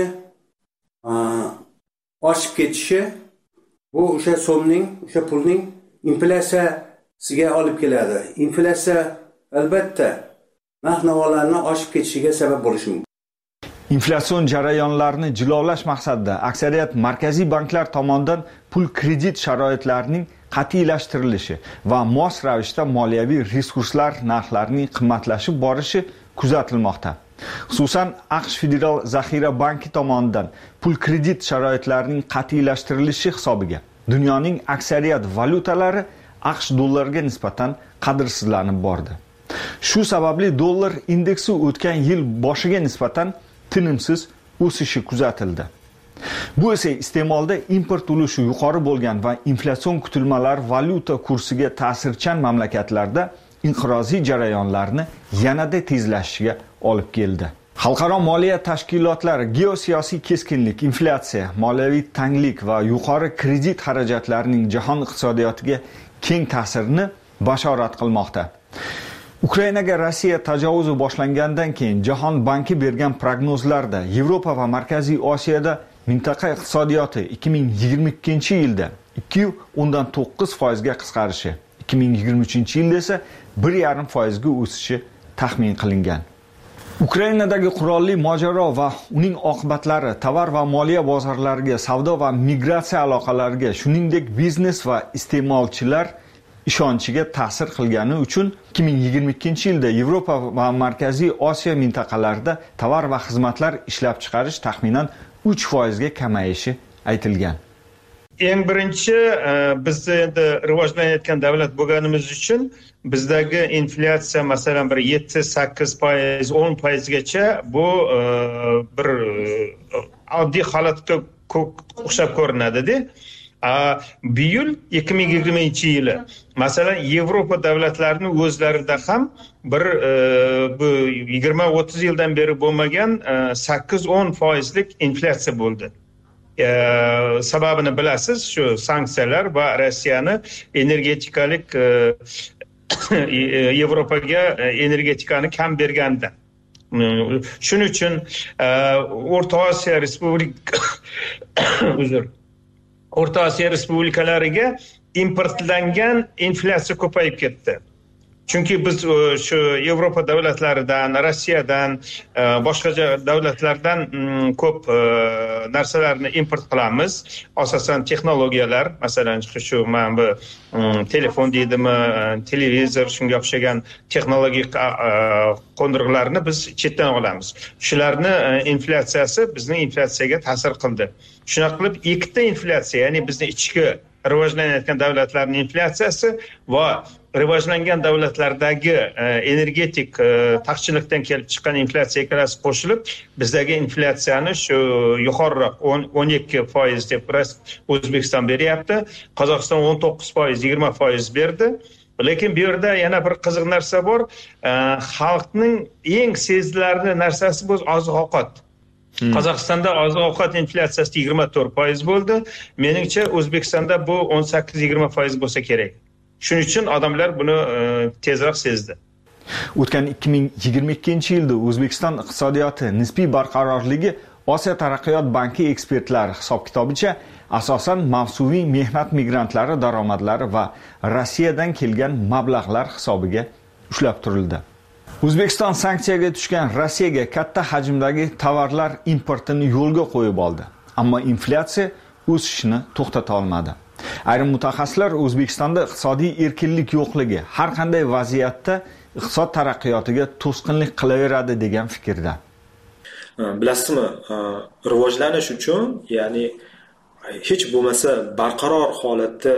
oshib ketishi bu o'sha so'mning, o'sha pulning inflyatsiyasiga olib keladi. Inflyatsiya albatta narx-navolarning oshib ketishiga sabab bo'lishi mumkin. Inflyatsion jarayonlarini jilolash maqsadida aksariyat markaziy banklar tomonidan pul kredit sharoitlarining qat'iylashtirilishi va mos ravishda moliyaviy resurslar narxlarining qimmatlashib borishi kuzatilmoqda. Xususan, AQSh Federal zaxira banki tomonidan pul kredit sharoitlarining qat'iylashtirilishi hisobiga dunyoning aksariyat valyutalari AQSh dollariga nisbatan qadrsizlanib bordi. Shu sababli dollar indeksi o'tgan yil boshiga nisbatan tinimsiz o'sishi kuzatildi. Bu esa iste'molda import ulushi yuqori bo'lgan va inflyatsion kutilmalar valyuta kursiga ta'sirchan mamlakatlarda inqiroziy jarayonlarni yanada tezlashishiga olib keldi. Xalqaro moliya tashkilotlari geosiyosiy keskinlik, inflyatsiya, moliyaviy tanglik va yuqori kredit xarajatlarining jahon iqtisodiyotiga keng ta'sirini bashorat qilmoqda. Ukrainaga Rossiya tajovuzi boshlangandan keyin Jahon banki bergan prognozlarda Yevropa va Markaziy Osiyoda mintaqa iqtisodiyoti 2022-yilda 2.9% ga qisqarishi, 2023-yilda esa 1.5% ga o'sishi taxmin qilingan. Ukrainadagi qurolli mojaro va uning oqibatlari tovar va moliya bozorlariga, savdo va migratsiya aloqalariga, shuningdek biznes va iste'molchilar ishonchiga ta'sir qilgani uchun 2022-yilda Yevropa va Markaziy Osiyo mintaqalarida tovar va xizmatlar ishlab chiqarish taxminan 3% ga kamayishi aytilgan. Eng birinchi biz endi rivojlanayotgan davlat bo'lganimiz uchun bizdagi inflyatsiya masalan bir 7-8%, 10% gacha bu bir oddiy holatga o'xshab ko'rinadi-da. Bu yil 2020-yili masalan Yevropa davlatlarining o'zlarida ham bir bu 20-30 yildan beri bo'lmagan 8-10%lik inflyatsiya bo'ldi. Sababini bilasiz, shu sanksiyalar va Rossiyani energetikalik Yevropaga energetikani kam berganda. Shuning uchun O'rta Osiyo O'rta Osiyo respublikalariga importlangan inflyatsiya ko'payib ketdi. Chunki biz shu Yevropa davlatlaridan, Rossiyadan, boshqa davlatlardan ko'p narsalarni import qilamiz. Asosan texnologiyalar, masalan, shu mana bu telefon deydimi, televizor, shunga o'xshagan texnologik qo'ndirg'ularni biz chetdan olamiz. Shularni inflyatsiyasi bizning inflyatsiyaga ta'sir qildi. Shuna qilib ikkita inflyatsiya, ya'ni bizning ichki rivojlanayotgan davlatlarning inflyatsiyasi va rivojlangan davlatlardagi energetik taqchillikdan kelib chiqqan inflyatsiya ikkalasi qo'shilib bizdagi inflyatsiyani shu yuqoriroq 12% deb O'zbekiston beryapti. Qozog'iston 19%, 20% berdi. Lekin bu yerda yana bir qiziq narsa bor. Xalqning eng sezilarli narsasi bu oziq-ovqat. Qozog'istonda oziq-ovqat inflyatsiyasi 24% bo'ldi. Meningcha O'zbekistonda bu 18-20% bo'lsa kerak. Shuning uchun odamlar buni tezroq sezdi. O'tgan 2022-yilda O'zbekiston iqtisodiyoti nisbiy barqarorligi Osiyo taraqqiyot banki ekspertlari hisob-kitobicha asosan mavsumiy mehnat migrantlari daromadlari va Rossiyadan kelgan mablag'lar hisobiga ushlab turildi. O'zbekiston sanksiyaga tushgan Rossiyaga katta hajmdagi tovarlar importini yo'lga qo'yib oldi, ammo inflyatsiya o'sishini to'xtata olmadi. Ayrim mutaxassislar O'zbekistonda iqtisodiy erkinlik yo'qligi har qanday vaziyatda iqtisod taraqqiyotiga to'sqinlik qilaveradi degan fikrda. Bilasizmi, rivojlanish uchun, ya'ni hech bo'lmasa barqaror holatda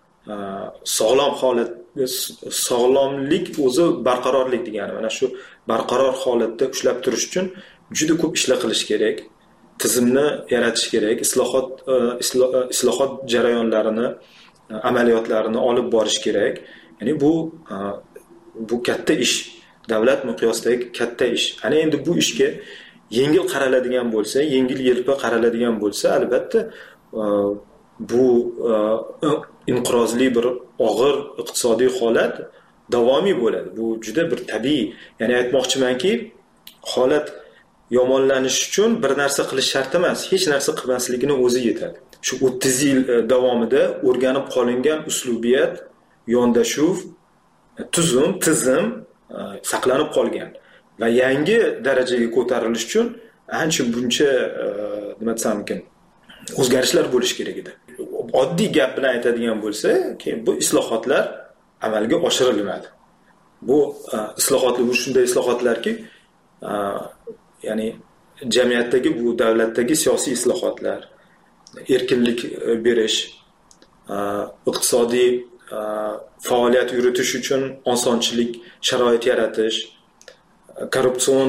sog'lomlik o'zi barqarorlik degani. Mana shu barqaror holatda ushlab turish uchun juda ko'p ishlar qilish kerak. Tizimni yaratish kerak, islohot jarayonlarini, amaliyotlarini olib borish kerak. Ya'ni bu katta ish, davlat miqyosidagi katta ish. Ana endi bu ishga yengil qaraladigan bo'lsa, yengil-yelpi qaraladigan bo'lsa, albatta bu inqirozli bir og'ir iqtisodiy holat davomiy bo'ladi. Bu juda bir tabiiy. Ya'ni aytmoqchimanki, holat yomonlanish uchun bir narsa qilish shart emas, hech narsa qilmasligini o'zi yetadi. Shu 30 yil davomida o'rganib qolingan uslubiyat, yondashuv, tizim saqlanib qolgan va yangi darajaga ko'tarilish uchun ancha buncha nima desam mumkin, o'zgarishlar bo'lish kerak edi. Oddiy gap bilan aytadigan bo'lsa, bu islohotlar amalga oshirilmadi. Bu islohotlar shunday islohotlarki, ya'ni jamiyatdagi, bu davlatdagi siyosiy islohotlar, erkinlik berish, iqtisodiy faoliyat yuritish uchun osonchilik sharoit yaratish, korrupsion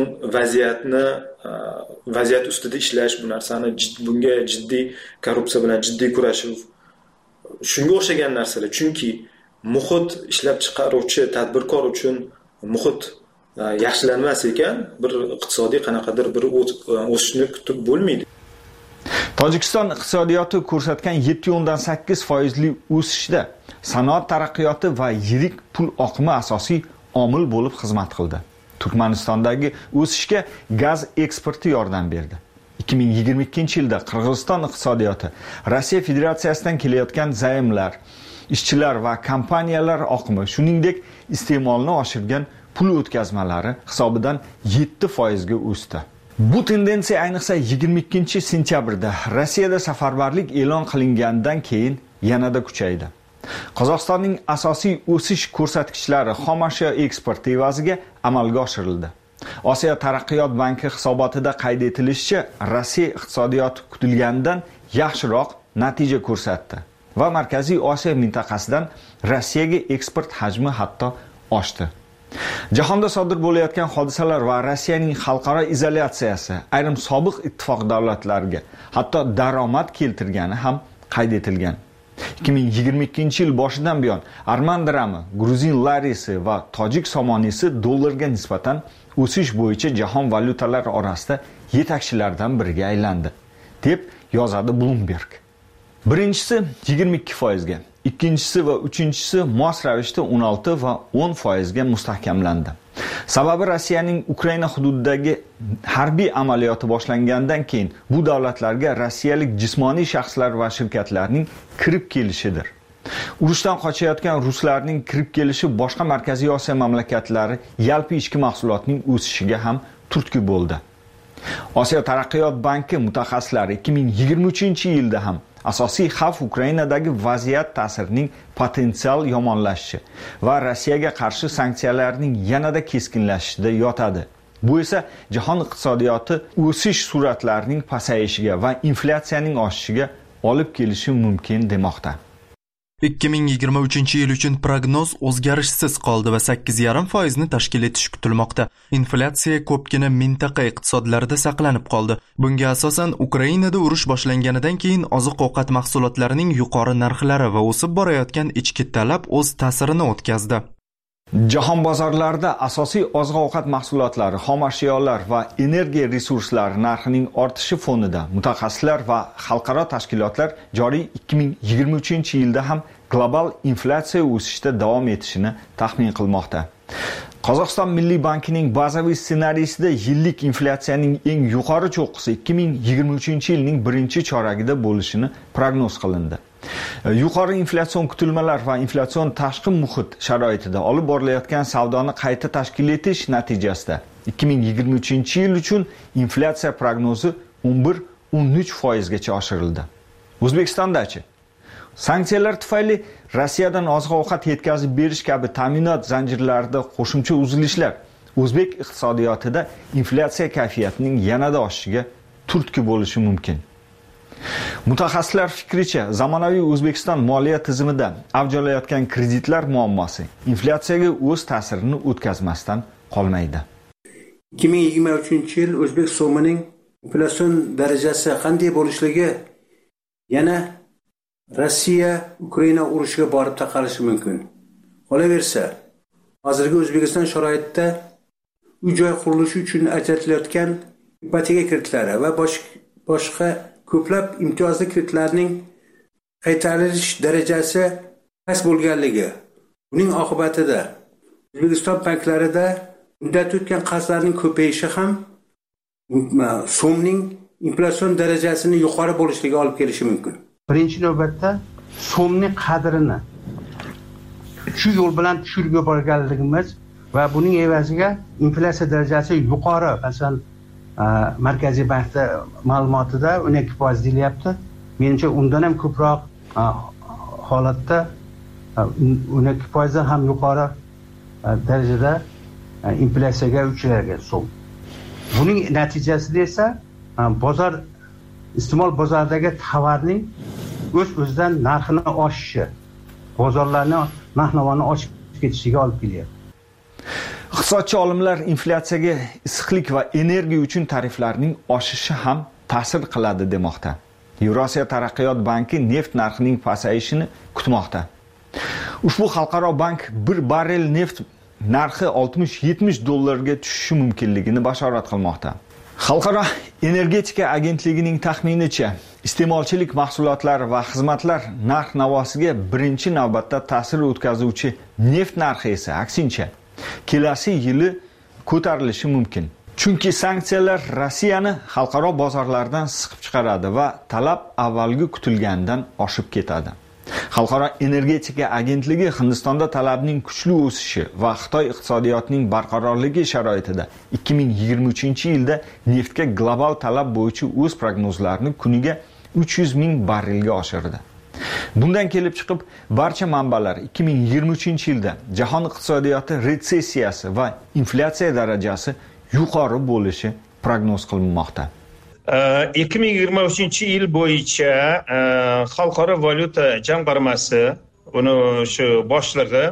vaziyat ustida ishlash, bu narsani bunga jiddiy korrupsiya bilan jiddiy kurashish, shunga o'xshagan narsalar. Chunki muhit ishlab chiqaruvchi tadbirkor uchun muhit yaxshilanmas ekan, bir iqtisodiy qanaqadir bir o'sishni kutib bo'lmaydi. Tojikiston iqtisodiyoti ko'rsatgan 7.8% o'sishda sanoat taraqqiyoti va yirik pul oqimi asosiy omil bo'lib xizmat qildi. Turkmanistondagi o'sishga gaz eksporti yordam berdi. 2022-yilda Qirg'iziston iqtisodiyoti Rossiya Federatsiyasidan kelayotgan zaymlar, ishchilar va kompaniyalar oqimi, shuningdek iste'molni oshirgan pul o'tkazmalari hisobidan 7% ga o'sdi. Bu tendensiya ayniqsa 22-sentyabrda Rossiyada safarbarlik e'lon qilingandan keyin yanada kuchaydi. Qozog'istonning asosiy o'sish ko'rsatkichlari xom ashyo eksporti evaziga amalga oshirildi. Osiyo taraqqiyot banki hisobotida qayd etilishicha, Rossiya iqtisodiyoti kutilgandan yaxshiroq natija ko'rsatdi va Markaziy Osiyo mintaqasidan Rossiyaga eksport hajmi hatto oshdi. Jahonda sodir bo'layotgan hodisalar va Rossiyaning xalqaro izolyatsiyasi ayrim sobiq ittifoq davlatlariga hatto daromad keltirgani ham qayd etilgan. 2022-yil boshidan buyon arman dirami, gruzin larisi va tojik somonisi dollarga nisbatan o'sish bo'yicha jahon valyutalari orasida yetakchilardan biriga aylandi, deb yozadi Bloomberg. Birinchisi 22% ga, ikkinchisi va uchinchisi mos ravishda 16 va 10% ga mustahkamlandi. Sababi Rossiyaning Ukraina hududidagi harbiy amaliyoti boshlangandan keyin bu davlatlarga rossiyalik jismoniy shaxslar va shirkatlarning kirib kelishidir. Urushdan qochayotgan ruslarning kirib kelishi boshqa Markaziy Osiyo mamlakatlari yalpi ichki mahsulotning o'sishiga ham turtki bo'ldi. Osiyo taraqqiyot banki mutaxassislari 2023-yilda ham asosiy xavf Ukrainadagi vaziyat ta'sirining potensial yomonlashishi va Rossiyaga qarshi sanksiyalarning yanada keskinlashishida yotadi. Bu esa jahon iqtisodiyoti o'sish sur'atlarining pasayishiga va inflyatsiyaning oshishiga olib kelishi mumkin demoqda. 2023-yil uchun prognoz o'zgarishsiz qoldi va 8,5% ni tashkil etishi kutilmoqda. Inflyatsiya ko'pgina mintaqa iqtisodlarida saqlanib qoldi. Bunga asosan Ukrainada urush boshlanganidan keyin oziq-ovqat mahsulotlarining yuqori narxlari va o'sib borayotgan ichki talab o'z ta'sirini o'tkazdi. Jahon bozorlarida asosiy oziq-ovqat mahsulotlari, xom ashyolar va energiya resurslari narxining ortishi fonida mutaxassislar va xalqaro tashkilotlar joriy 2023-yilda ham global inflyatsiya o'sishda davom etishini taxmin qilmoqda. Qozog'iston Milliy bankining bazaviy ssenariysida yillik inflyatsiyaning eng yuqori cho'qqisi 2023-yilning birinchi choragida bo'lishini prognoz qilindi. Yuqori inflyatsion kutilmalar va inflyatsion tashqi muhit sharoitida olib borilayotgan savdoni qayta tashkil etish natijasida 2023-yil uchun inflyatsiya prognozi 11-13% gacha oshirildi. O'zbekistondachi sanksiyalar tufayli Rossiyadan oziq-ovqat yetkazib berish kabi ta'minot zanjirlarida qo'shimcha uzilishlar o'zbek iqtisodiyotida inflyatsiya kayfiyatining yanada oshishiga turtki bo'lishi mumkin. Mutaxassislar fikricha, zamonaviy O'zbekiston moliya tizimida avj olayotgan kreditlar muammosi inflyatsiyaga o'z ta'sirini o'tkazmasdan qolmaydi. 2023-yil O'zbek so'mining inflyatsion darajasi qanday bo'lishligi yana Rossiya Ukraina urushiga borib taqalishi mumkin. Qolaversa, hozirgi O'zbekiston sharoitida uy-joy qurilishi uchun ajratilayotgan ipoteka kreditlari va boshqa ko'plab imtiyozli kreditlarning qaytarilish darajasi past bo'lganligi, buning oqibatida O'zbekiston banklarida muddatli o'tgan qarzlarning ko'payishi ham so'mning inflyatsion darajasini yuqori bo'lishiga olib kelishi mumkin. Birinchi navbatda so'mning qadrini shu yo'l bilan tushirib yuborganligimiz va buning evaziga inflyatsiya darajasi yuqori, masalan, Markaziy bankda ma'lumotida 12% deyilyapti. Menimcha undan ham ko'proq holatda 12% dan ham yuqori darajada inflyatsiyaga uchragan so'm. Buning natijasida esa bozor iste'mol bozoridagi tovarning o'z-o'zidan narxini oshishi, bozorlarning narx-navoni oshib ketishiga olib kelyapti. Iqtisodchi olimlar inflyatsiyaga issiqlik va energiya uchun tariflarning oshishi ham ta'sir qiladi demoqda. Yevrosiyo taraqqiyot banki neft narxining pasayishini kutmoqda. Ushbu xalqaro bank bir barrel neft narxi 60-70 dollarga tushishi mumkinligini bashorat qilmoqda. Xalqaro energetika agentligining taxminicha, iste'molchilik mahsulotlari va xizmatlar narx-navosiga birinchi navbatda ta'sir o'tkazuvchi neft narxi esa aksincha kelasi yili ko'tarilishi mumkin. Chunki sanksiyalar Rossiyani xalqaro bozorlardan siqib chiqaradi va talab avvalgi kutilgandan oshib ketadi. Xalqaro energetika agentligi Hindistonda talabning kuchli o'sishi va Xitoy iqtisodiyotining barqarorligi sharoitida 2023-yilda neftga global talab bo'yicha o'z prognozlarini kuniga 300 ming barrelga oshirdi. Bundan kelib chiqib, barcha manbalar 2023-yilda jahon iqtisodiyoti retsessiyasi va inflyatsiya darajasi yuqori bo'lishi prognoz qilinmoqda. 2023-yil bo'yicha Xalqaro valyuta jamg'armasi uni shu boshlig'i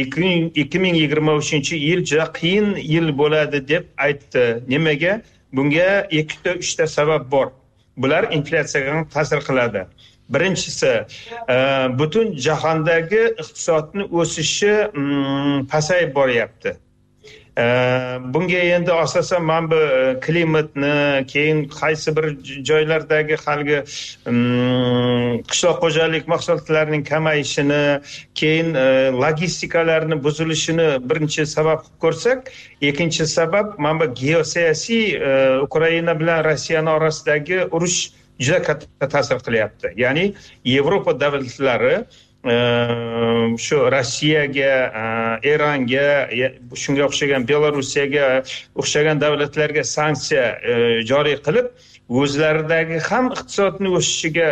2023-yil juda qiyin yil bo'ladi deb aytdi. Nimaga? Bunga 2-3 sabab bor. Bular inflyatsiyaga ta'sir qiladi. Birinchisi, butun jahondagi iqtisodning o'sishi pasayib boryapti. Bunga endi asosan men bu klimatni, keyin qaysi bir joylardagi xalqi qishloq xo'jalik mahsulotlarining kamayishini, keyin logistikalarning buzilishini birinchi sabab qilib ko'rsak, ikkinchi sabab men bu geosiyosiy Ukraina bilan Rossiya orasidagi urush juda katta ta'sir qilyapti. Ya'ni Yevropa davlatlari shu Rossiyaga, Eronga, shunga o'xshagan Belorussiyaga o'xshagan davlatlarga sanksiya joriy qilib, o'zlaridagi ham iqtisodning o'sishiga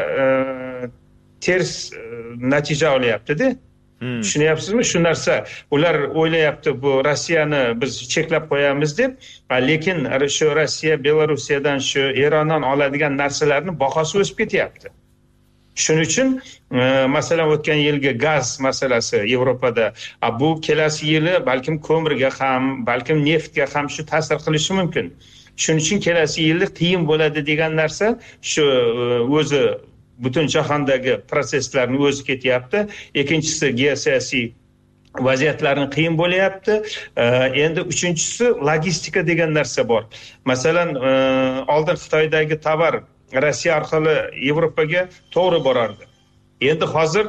ters natija olyapti-da. Tushunyapsizmi? Shu narsa ular o'ylayapti, bu Rossiyani biz cheklab qo'yamiz deb, lekin shu Rossiya, Belorussiyadan, shu Erondan oladigan narsalarning bahosi o'sib ketyapti. Shuning uchun masalan o'tgan yilgi gaz masalasi Yevropada, bu kelasi yili balkim ko'mirga ham, balkim neftga ham shu ta'sir qilishi mumkin. Shuning uchun kelasi yilda qiyin bo'ladi degan narsa shu o'zi butun jahondagi proseslarni o'zi ketyapti. Ikkinchisi geosiyosiy vaziyatlarning qiyin bo'lyapti. Endi uchinchisi logistika degan narsa bor. Masalan, oldin Xitoydagi tovar Rossiya orqali Yevropaga to'g'ri borardi. Endi hozir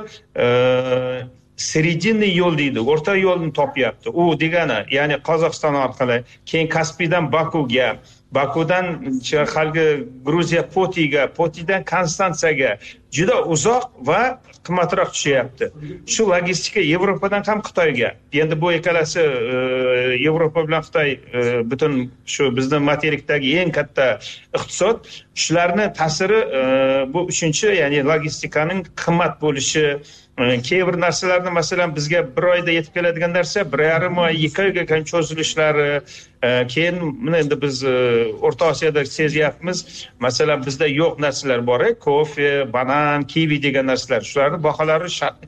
seredinniy yo'l deydi, o'rta yo'lni topyapti. U degani, ya'ni Qozog'iston orqali, keyin Kaspiydan Bakuga, Bakudan xalqi Gruziya Potiga, Potidan Konstantsiyaga juda uzoq va qimmatroq tushyapti. Shu logistika Yevropadan ham Xitoyga. Endi bu ikkalasi Yevropa bilan Xitoy butun shu bizning materikdagi eng katta iqtisod, shularning ta'siri bu uchinchi, ya'ni logistikaning qimmat bo'lishi, keyin bir narsalarni masalan bizga bir oyda yetib keladigan narsa 1,5 oy, 2 oyga ham cho'zilishlari, keyin endi biz O'rta Osiyoda sezyapmiz. Masalan bizda yo'q narsalar bor, kofe, banan, kivi degan narsalar. Shularning baholari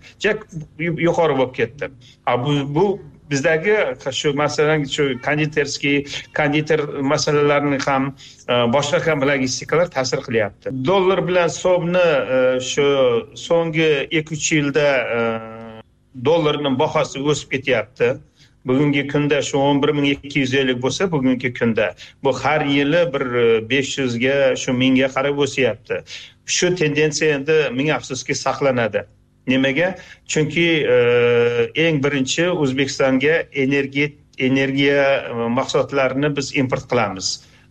yuqori bo'lib ketdi. Bu bizdagi shu masalan shu konditer masalalarini ham boshqa ham logistikalar ta'sir qilyapti. Dollar bilan so'mni shu so'nggi 2-3 yilda dollarning bahosi o'sib ketyapti. Bugungi kunda shu 11.250 bo'lsa, bugungi kunda bu har yili bir 500 ga, shu 1000 ga qarab o'syapti. Shu tendensiya endi ming afsuski saqlanadi. Nimaga? Chunki eng birinchi O'zbekistonga energiya mahsulotlarini biz import qilamiz.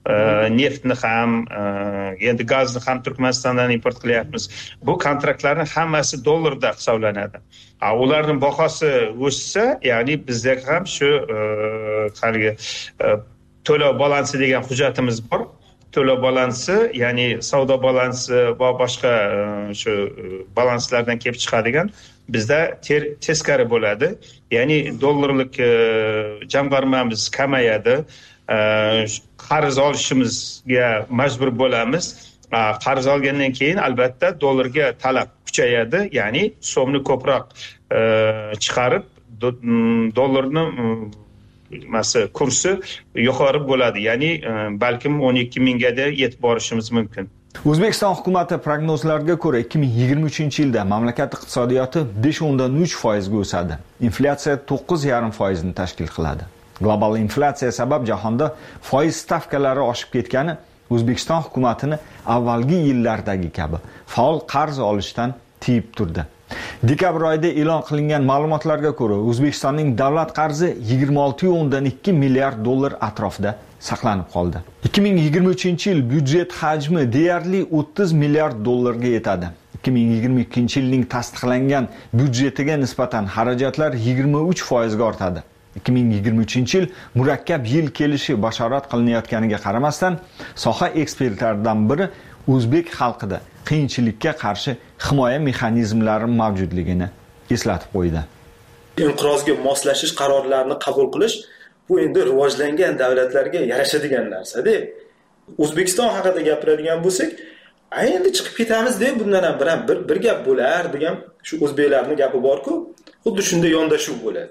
neftni ham, endi gazni ham Turkmanistondan import qilyapmiz. Bu kontraktlarning hammasi dollarda hisoblanadi. Ularning bahosi o'ssa, ya'ni bizda ham shu haligi to'lov balansi degan hujjatimiz bor. To'lov balansi, ya'ni savdo balansi va boshqa shu balanslardan kelib chiqadigan bizda teskari bo'ladi. Ya'ni dollarlik jamg'armamiz kamayadi. Qarz olishimizga majbur bo'lamiz. Qarz olgandan keyin albatta dollarga talab kuchayadi, ya'ni so'mni ko'proq chiqarib dollarni kursi yuqori bo'ladi, ya'ni balkim 12 minggacha yetib borishimiz mumkin. O'zbekiston hukumati prognozlariga ko'ra 2023-yilda mamlakat iqtisodiyoti 5.3% ga o'sadi. Inflyatsiya 9.5% ni tashkil qiladi. Global inflyatsiya sabab jahonda foiz stavkalari oshib ketgani O'zbekiston hukumatini avvalgi yillardagi kabi faol qarz olishdan tiyib turdi. Dekabr oyida e'lon qilingan ma'lumotlarga ko'ra, O'zbekistonning davlat qarzi 26.2 milliard dollar atrofida saqlanib qoldi. 2023-yil byudjet hajmi deyarli 30 milliard dollarga yetadi. 2022-yilning tasdiqlangan byudjetiga nisbatan xarajatlar 23% ga ortadi. 2023-yil murakkab yil kelishi bashorat qilinayotganiga qaramasdan, soha ekspertlaridan biri o'zbek xalqida qiyinchilikka qarshi himoya mexanizmlari mavjudligini eslatib qo'ydi. Inqirozga moslashish qarorlarini qabul qilish bu endi rivojlangan davlatlarga yarashadigan narsa-da. O'zbekiston haqida gapiradigan bo'lsak, endi chiqib ketamiz deb bundan ham bir gap bo'lar degan shu o'zbeklarning gapi bor-ku, xuddi shunday yondashuv bo'ladi.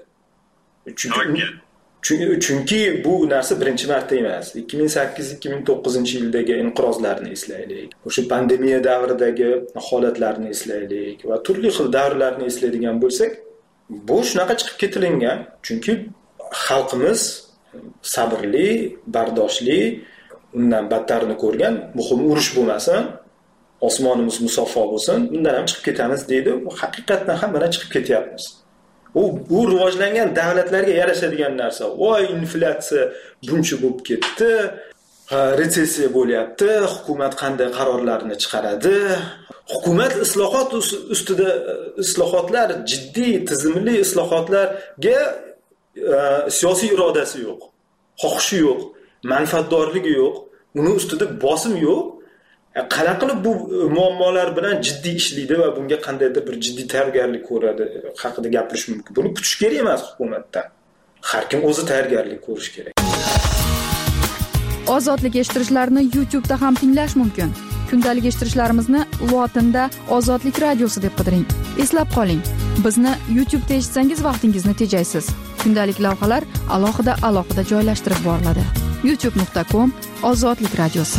Chunki bu narsa birinchi marta emas. 2008-2009-yildagi inqirozlarni eslaylik. O'sha pandemiya davridagi holatlarni eslaylik va turli xil davrlarni eslaydigan bo'lsak, bu shunaqa chiqib ketilingan. Chunki xalqimiz sabrli, bardoshli, undan battarini ko'rgan, muhim urush bo'lmasin, osmonimiz musaffo bo'lsin, undan ham chiqib ketamiz deydi. Haqiqatan ham mana chiqib ketyapmiz. U rivojlangan davlatlarga yarashadigan narsa. Voy, inflyatsiya buncha bo'lib ketdi, retsessiya bo'lyapti, hukumat qanday qarorlarni chiqaradi? Hukumat islohot ustida islohotlar, jiddiy, tizimli islohotlarga siyosiy irodasi yo'q, xohishi yo'q, manfaatdorligi yo'q, uni ustida bosim yo'q. Qanaqa qilib bu muammolar bilan jiddiy ishlaydi va bunga qandaydir bir jiddiy tayyorgarlik ko'radi haqida gapirish mumkin. Buni kutish kerak emas hukumatdan. Har kim o'zi tayyorgarlik ko'rish kerak. Ozodlik eshittirishlarni YouTube da ham tinglash mumkin. Kundalik eshittirishlarimizni lotinda Ozodlik radiosi deb qidiring. Eslab qoling, bizni YouTube da eshitsangiz vaqtingizni tejaysiz. Kundalik lavhalar alohida joylashtirib boriladi. youtube.com/Ozodlik radiosi.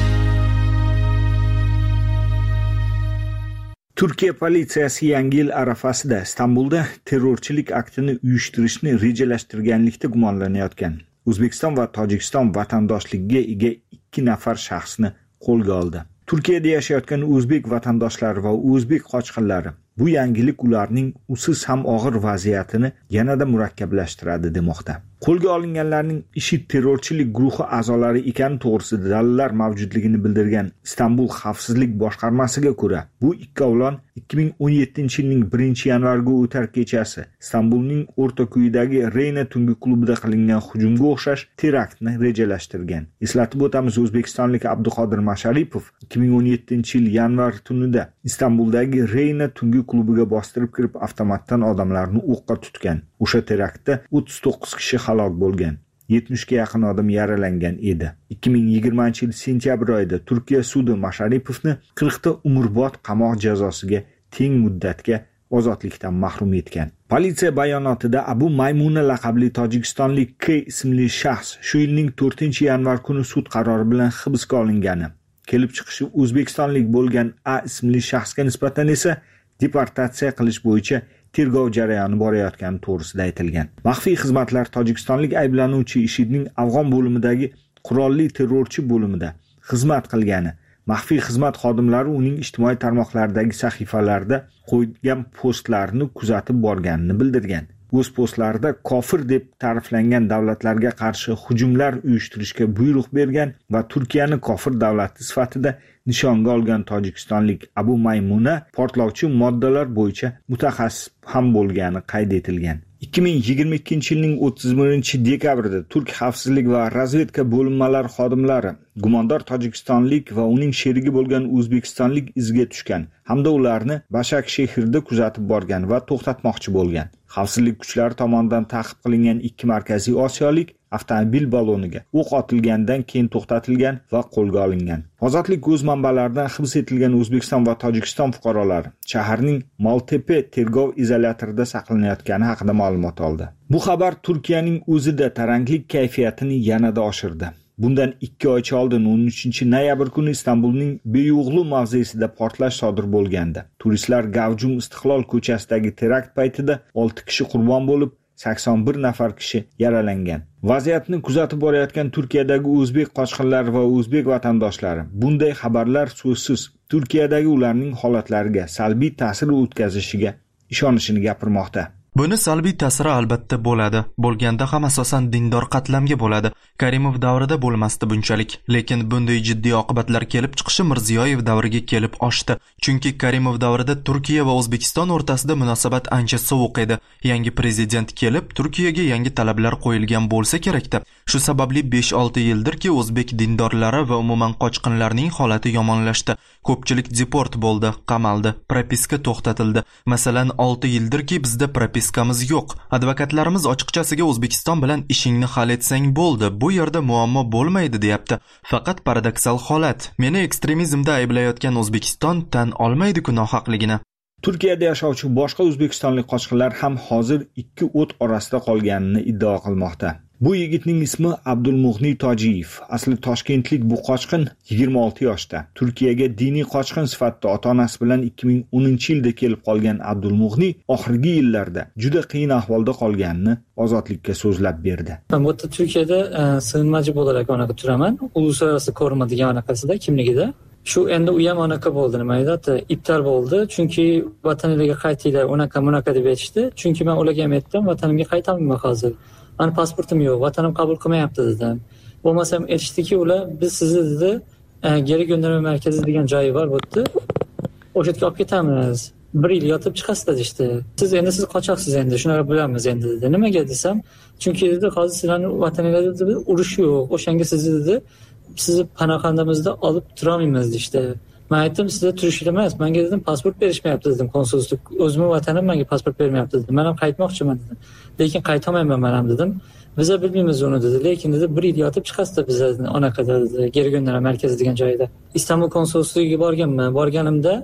Turkiya politsiyasi Yangi yil arafasida Istanbulda terrorchilik aktini uyushtirishni rejalashtirganlikda gumonlanayotgan O'zbekiston va Tojikiston vatandoshligiga ega 2 nafar shaxsni qo'lga oldi. Turkiyada yashayotgan o'zbek vatandoshlari va o'zbek qochqinlari bu yangilik ularning usiz ham og'ir vaziyatini yanada murakkablashtiradi demoqda. Qo'lga olinganlarning IShID terrorchilik guruhi a'zolari ekani to'g'risida dalillar mavjudligini bildirgan Istanbul xavfsizlik boshqarmasiga ko'ra, bu ikkovlon 2017-yilning 1-yanvarga o'tar kechasi Istanbulning o'rtako'yidagi Reyna tungi klubida qilingan hujumga o'xshash teraktni rejalashtirgan. Eslatib o'tamiz, o'zbekistonlik Abduqodir Masharipov 2017-yil yanvar tunida Istanbuldagi Reyna tungi klubiga bostirib kirib avtomatdan odamlarni o'qqa tutgan. O'sha teraktda 39 kishi halok bo'lgan, 70 ga yaqin odam yaralangan edi. 2020-yil sentyabr oyida Turkiya sudi Masharipovni 40 ta umrbod qamoq jazosiga teng muddatga ozodlikdan mahrum etgan. Politsiya bayonotida Abu Maymuna laqabli tojikistonlik K ismli shaxs shu yilning 4-yanvar kuni sud qarori bilan hibsga olingani, kelib chiqishi o'zbekistonlik bo'lgan A ismli shaxsga nisbatan esa deportatsiya qilish bo'yicha tergov jarayoni borayotgani to'g'risida aytilgan. Maxfiy xizmatlar tojikistonlik ayblanuvchi IShIDning Afg'on bo'limidagi qurolli terrorchi bo'limida xizmat qilgani, maxfiy xizmat xodimlari uning ijtimoiy tarmoqlardagi sahifalarida qo'ygan postlarini kuzatib borganini bildirgan. o'z postlarida kofir deb ta'riflangan davlatlarga qarshi hujumlar uyushtirishga buyruq bergan va Turkiyani kofir davlati sifatida nishonga olgan tojikistonlik Abu Maymuna portlovchi moddalar bo'yicha mutaxassis ham bo'lgani qayd etilgan. 2022 yilning 31-dekabrida Turk xavfsizlik va razvedka bo'linmalari xodimlari gumondor tojikistonlik va uning sherigi bo'lgan o'zbekistonlik izga tushgan hamda ularni Bashak shahrida kuzatib borgan va to'xtatmoqchi bo'lgan. Xavfsizlik kuchlari tomonidan ta'qib qilingan 2 markaziy osiyolik avtomobil baloniga o'q otilgandan keyin to'xtatilgan va qo'lga olingan. Ozodlik o'z manbalaridan hibs etilgan O'zbekiston va Tojikiston fuqarolari shaharning Maltepe tergov izolyatorida saqlanayotgani haqida ma'lumot oldi. Bu xabar Turkiyaning o'zida taranglik kayfiyatini yanada oshirdi. Bundan 2 oycha oldin 13-noyabr kuni Istanbulning Beyoğlu mavzesida portlash sodir bo'lgandi. Turistlar Gavjum Istiqlol ko'chasidagi terakt paytida 6 kishi qurbon bo'lib, 81 nafar kishi yaralangan. Vaziyatni kuzatib borayotgan Turkiyadagi o'zbek qochqinlari va o'zbek vatandoshlari bunday xabarlar so'zsiz Turkiyadagi ularning holatlariga salbiy ta'sir o'tkazishiga ishonishini gapirmoqda. Buni salbiy ta'siri albatta bo'ladi. Bo'lganda ham asosan dindor qatlamga bo'ladi. Karimov davrida bo'lmasdi bunchalik, lekin bunday jiddiy oqibatlar kelib chiqishi Mirziyoyev davriga kelib oshdi. Chunki Karimov davrida Turkiya va O'zbekiston o'rtasida munosabat ancha sovuq edi. Yangi prezident kelib, Turkiyaga yangi talablar qo'yilgan bo'lsa kerakda. Shu sababli 5-6 yildirki o'zbek dindorlari va umuman qochqinlarning holati yomonlashdi. Ko'pchilik deport bo'ldi, qamaldi, propiska to'xtatildi. Masalan, 6 yildirki bizda propiskamiz yo'q. Advokatlarimiz ochiqchasiga O'zbekiston bilan ishingni hal etsang bo'ldi. Bu yerda muammo bo'lmaydi deyapti. Faqat paradoksal holat. Meni ekstremizmda ayblayotgan O'zbekiston tan olmaydi-ku nohaqligini. Turkiyada yashovchi boshqa o'zbekistonlik qochqinlar ham hozir 2 o't orasida qolganini iddao qilmoqda. Bu yigitning ismi Abdulmughni Tojiyev. Asli toshkentlik bu qochqin 26 yoshda. Turkiyaga diniy qochqin sifatida ota-onasi bilan 2010-yilda kelib qolgan Abdulmughni oxirgi yillarda juda qiyin ahvolda qolganini ozodlikka so'zlab berdi. Men bu Turkiyada sig'inmachi bo'larak onaqa turaman. Uluslararası koruma degan anaqasida kimligida. Shu endi u ham anaqa bo'ldi, nima edi? Ibtar bo'ldi, chunki vataningizga qaytinglar, unaqa deb aytishdi. Chunki men ularga ham aytdim, vatanimga qaytaman hozir. Mani pasportim yo'q, vatanim qabul qilmayapti dedim. Bo'lmasam aytishdiki, ular biz sizni dedi, geri gönderme markazi degan joyi bor bu yerda. O'sha yerga olib ketamiz. 1 yil yotib chiqasiz dedi. Siz qochoqsiz endi, shunaqa bilamiz endi dedi. Nimaga desam, chunki dedi, hozir sizlarning vataningizda urush yo'q. O'shanga sizni panoxonamizda olib turolmaymiz dedi. Men aytdim, sizda turish emas, menga dedim pasport berishmayapti dedim, konsullik. O'zimning vatanim menga pasport bermayapti dedim. Men ham qaytmoqchiman dedim. Lekin qaytolmayman men ham dedim. Biz bilmaymiz uni dedi. Lekin dedi 1 yil yotib chiqasiz bizlarni onaqada dedi, geri gönderme markazi degan joyda. Istanbul konsulligiga borganman. Borganimda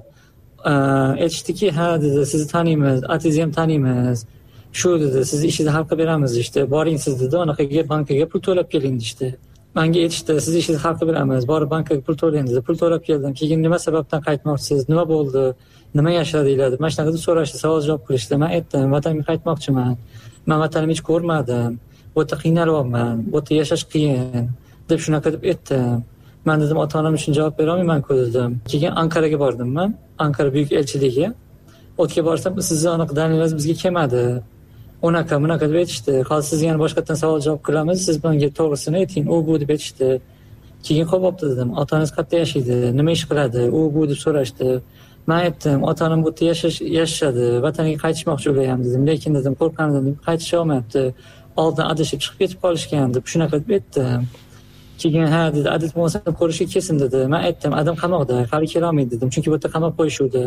aytishdiki, ha dedi, sizni taniymiz, atingizni ham taniymiz. Shu dedi, sizni ishingizni hal qilib beramiz işte. Boring siz dedi, onaqaga bankaga pul to'lab keling işte. Menga aytishdi, sizni ishingizni hal qilib beramiz, borib bankaga pul to'lang dedi. Pul to'lab keldim. Keyin nima sababdan qaytmoqchisiz? Nima bo'ldi? Nima yashadinglar deb mana shunaqa deb so'rashdi, savol javob qilishdi. Men aytdim, vatanimga qaytmoqchiman. Men vatanimni hech ko'rmadim. Bu yerda qiynalyapman. Bu yerda yashash qiyin deb shunaqa deb aytdim. Men dedim, ota-onam uchun javob bera olmayman-ku dedim. Keyin Anqaraga bordim men. Anqara buyuk elchiligiga. O'tga borsam, sizni aniq dalilingiz bizga kelmadi. Unaqa deb aytishdi. Hozir sizga yana boshqatdan savol javob qilamiz. Siz bunga to'g'risini ayting. U bu deb aytishdi. Keyin qo'yibdi dedim. Otangiz qayerda yashaydi? Nima ish qiladi? U bu deb so'rashdi. Men aytdim, ota-onam bu yerda yashashadi. Vataniga qaytishmoqchi ular dedim. Lekin dedim, qo'rqqandim, qaytisha olmayapti. Oldin adashib chiqib ketib qolishgan deb shunaqa deb aytdim. Keyin ha dedi, adit bo'lsa ko'rishga kelsin dedi. Men aytdim, adam qamoqda, hali kela olmaydi dedim. Chunki bu yerda qamab qo'yishuvdi.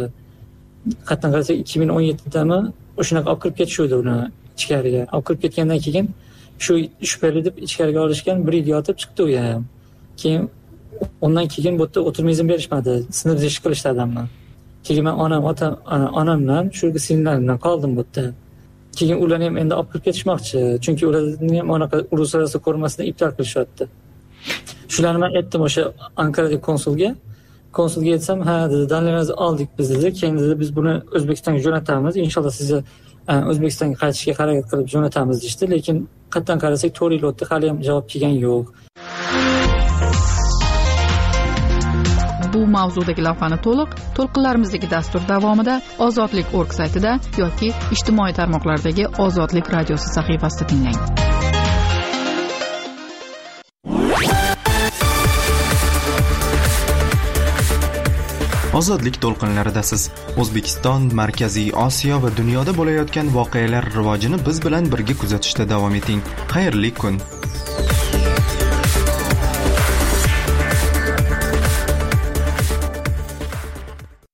Qatdan qarasa 2017dami o'shanaqa olib kirib ketishuvdi uni ichkariga. Olib kirib ketgandan keyin shu shubhali deb ichkariga olishgan, 1 yil yotib chiqdi u ham. Keyin undan keyin bu yerda o'tirma izn berishmadi. Sinf ish qilishdi adamni. Keyin men onam bilan shu sinlarim bilan qoldim bu yerda. Keyin ularni ham endi olib kirib ketishmoqchi. Chunki ularni ham anaqa uluslararası korumasini ibtol qilishyapti. Shularni men aytdim o'sha Anqaradagi konsulga. Konsulga aytsam, ha dedi, dalillarimizni oldik biz dedi. Keyin dedi, biz buni O'zbekistonga jo'natamiz. Inshaalloh sizni O'zbekistonga qaytishga harakat qilib jo'natamiz dedi. Lekin qatdan qarasak 4 yil o'tdi, hali ham javob kelgan yo'q. Bu mavzudagi lavhani to'lqinlarimizdagi dastur davomida Ozodlik.org saytida yoki ijtimoiy tarmoqlardagi Ozodlik radiosi sahifasida tinglang. Ozodlik to'lqinlaridasiz. O'zbekiston, Markaziy Osiyo va dunyoda bo'layotgan voqealar rivojini biz bilan birga kuzatishda davom eting. Xayrli kun.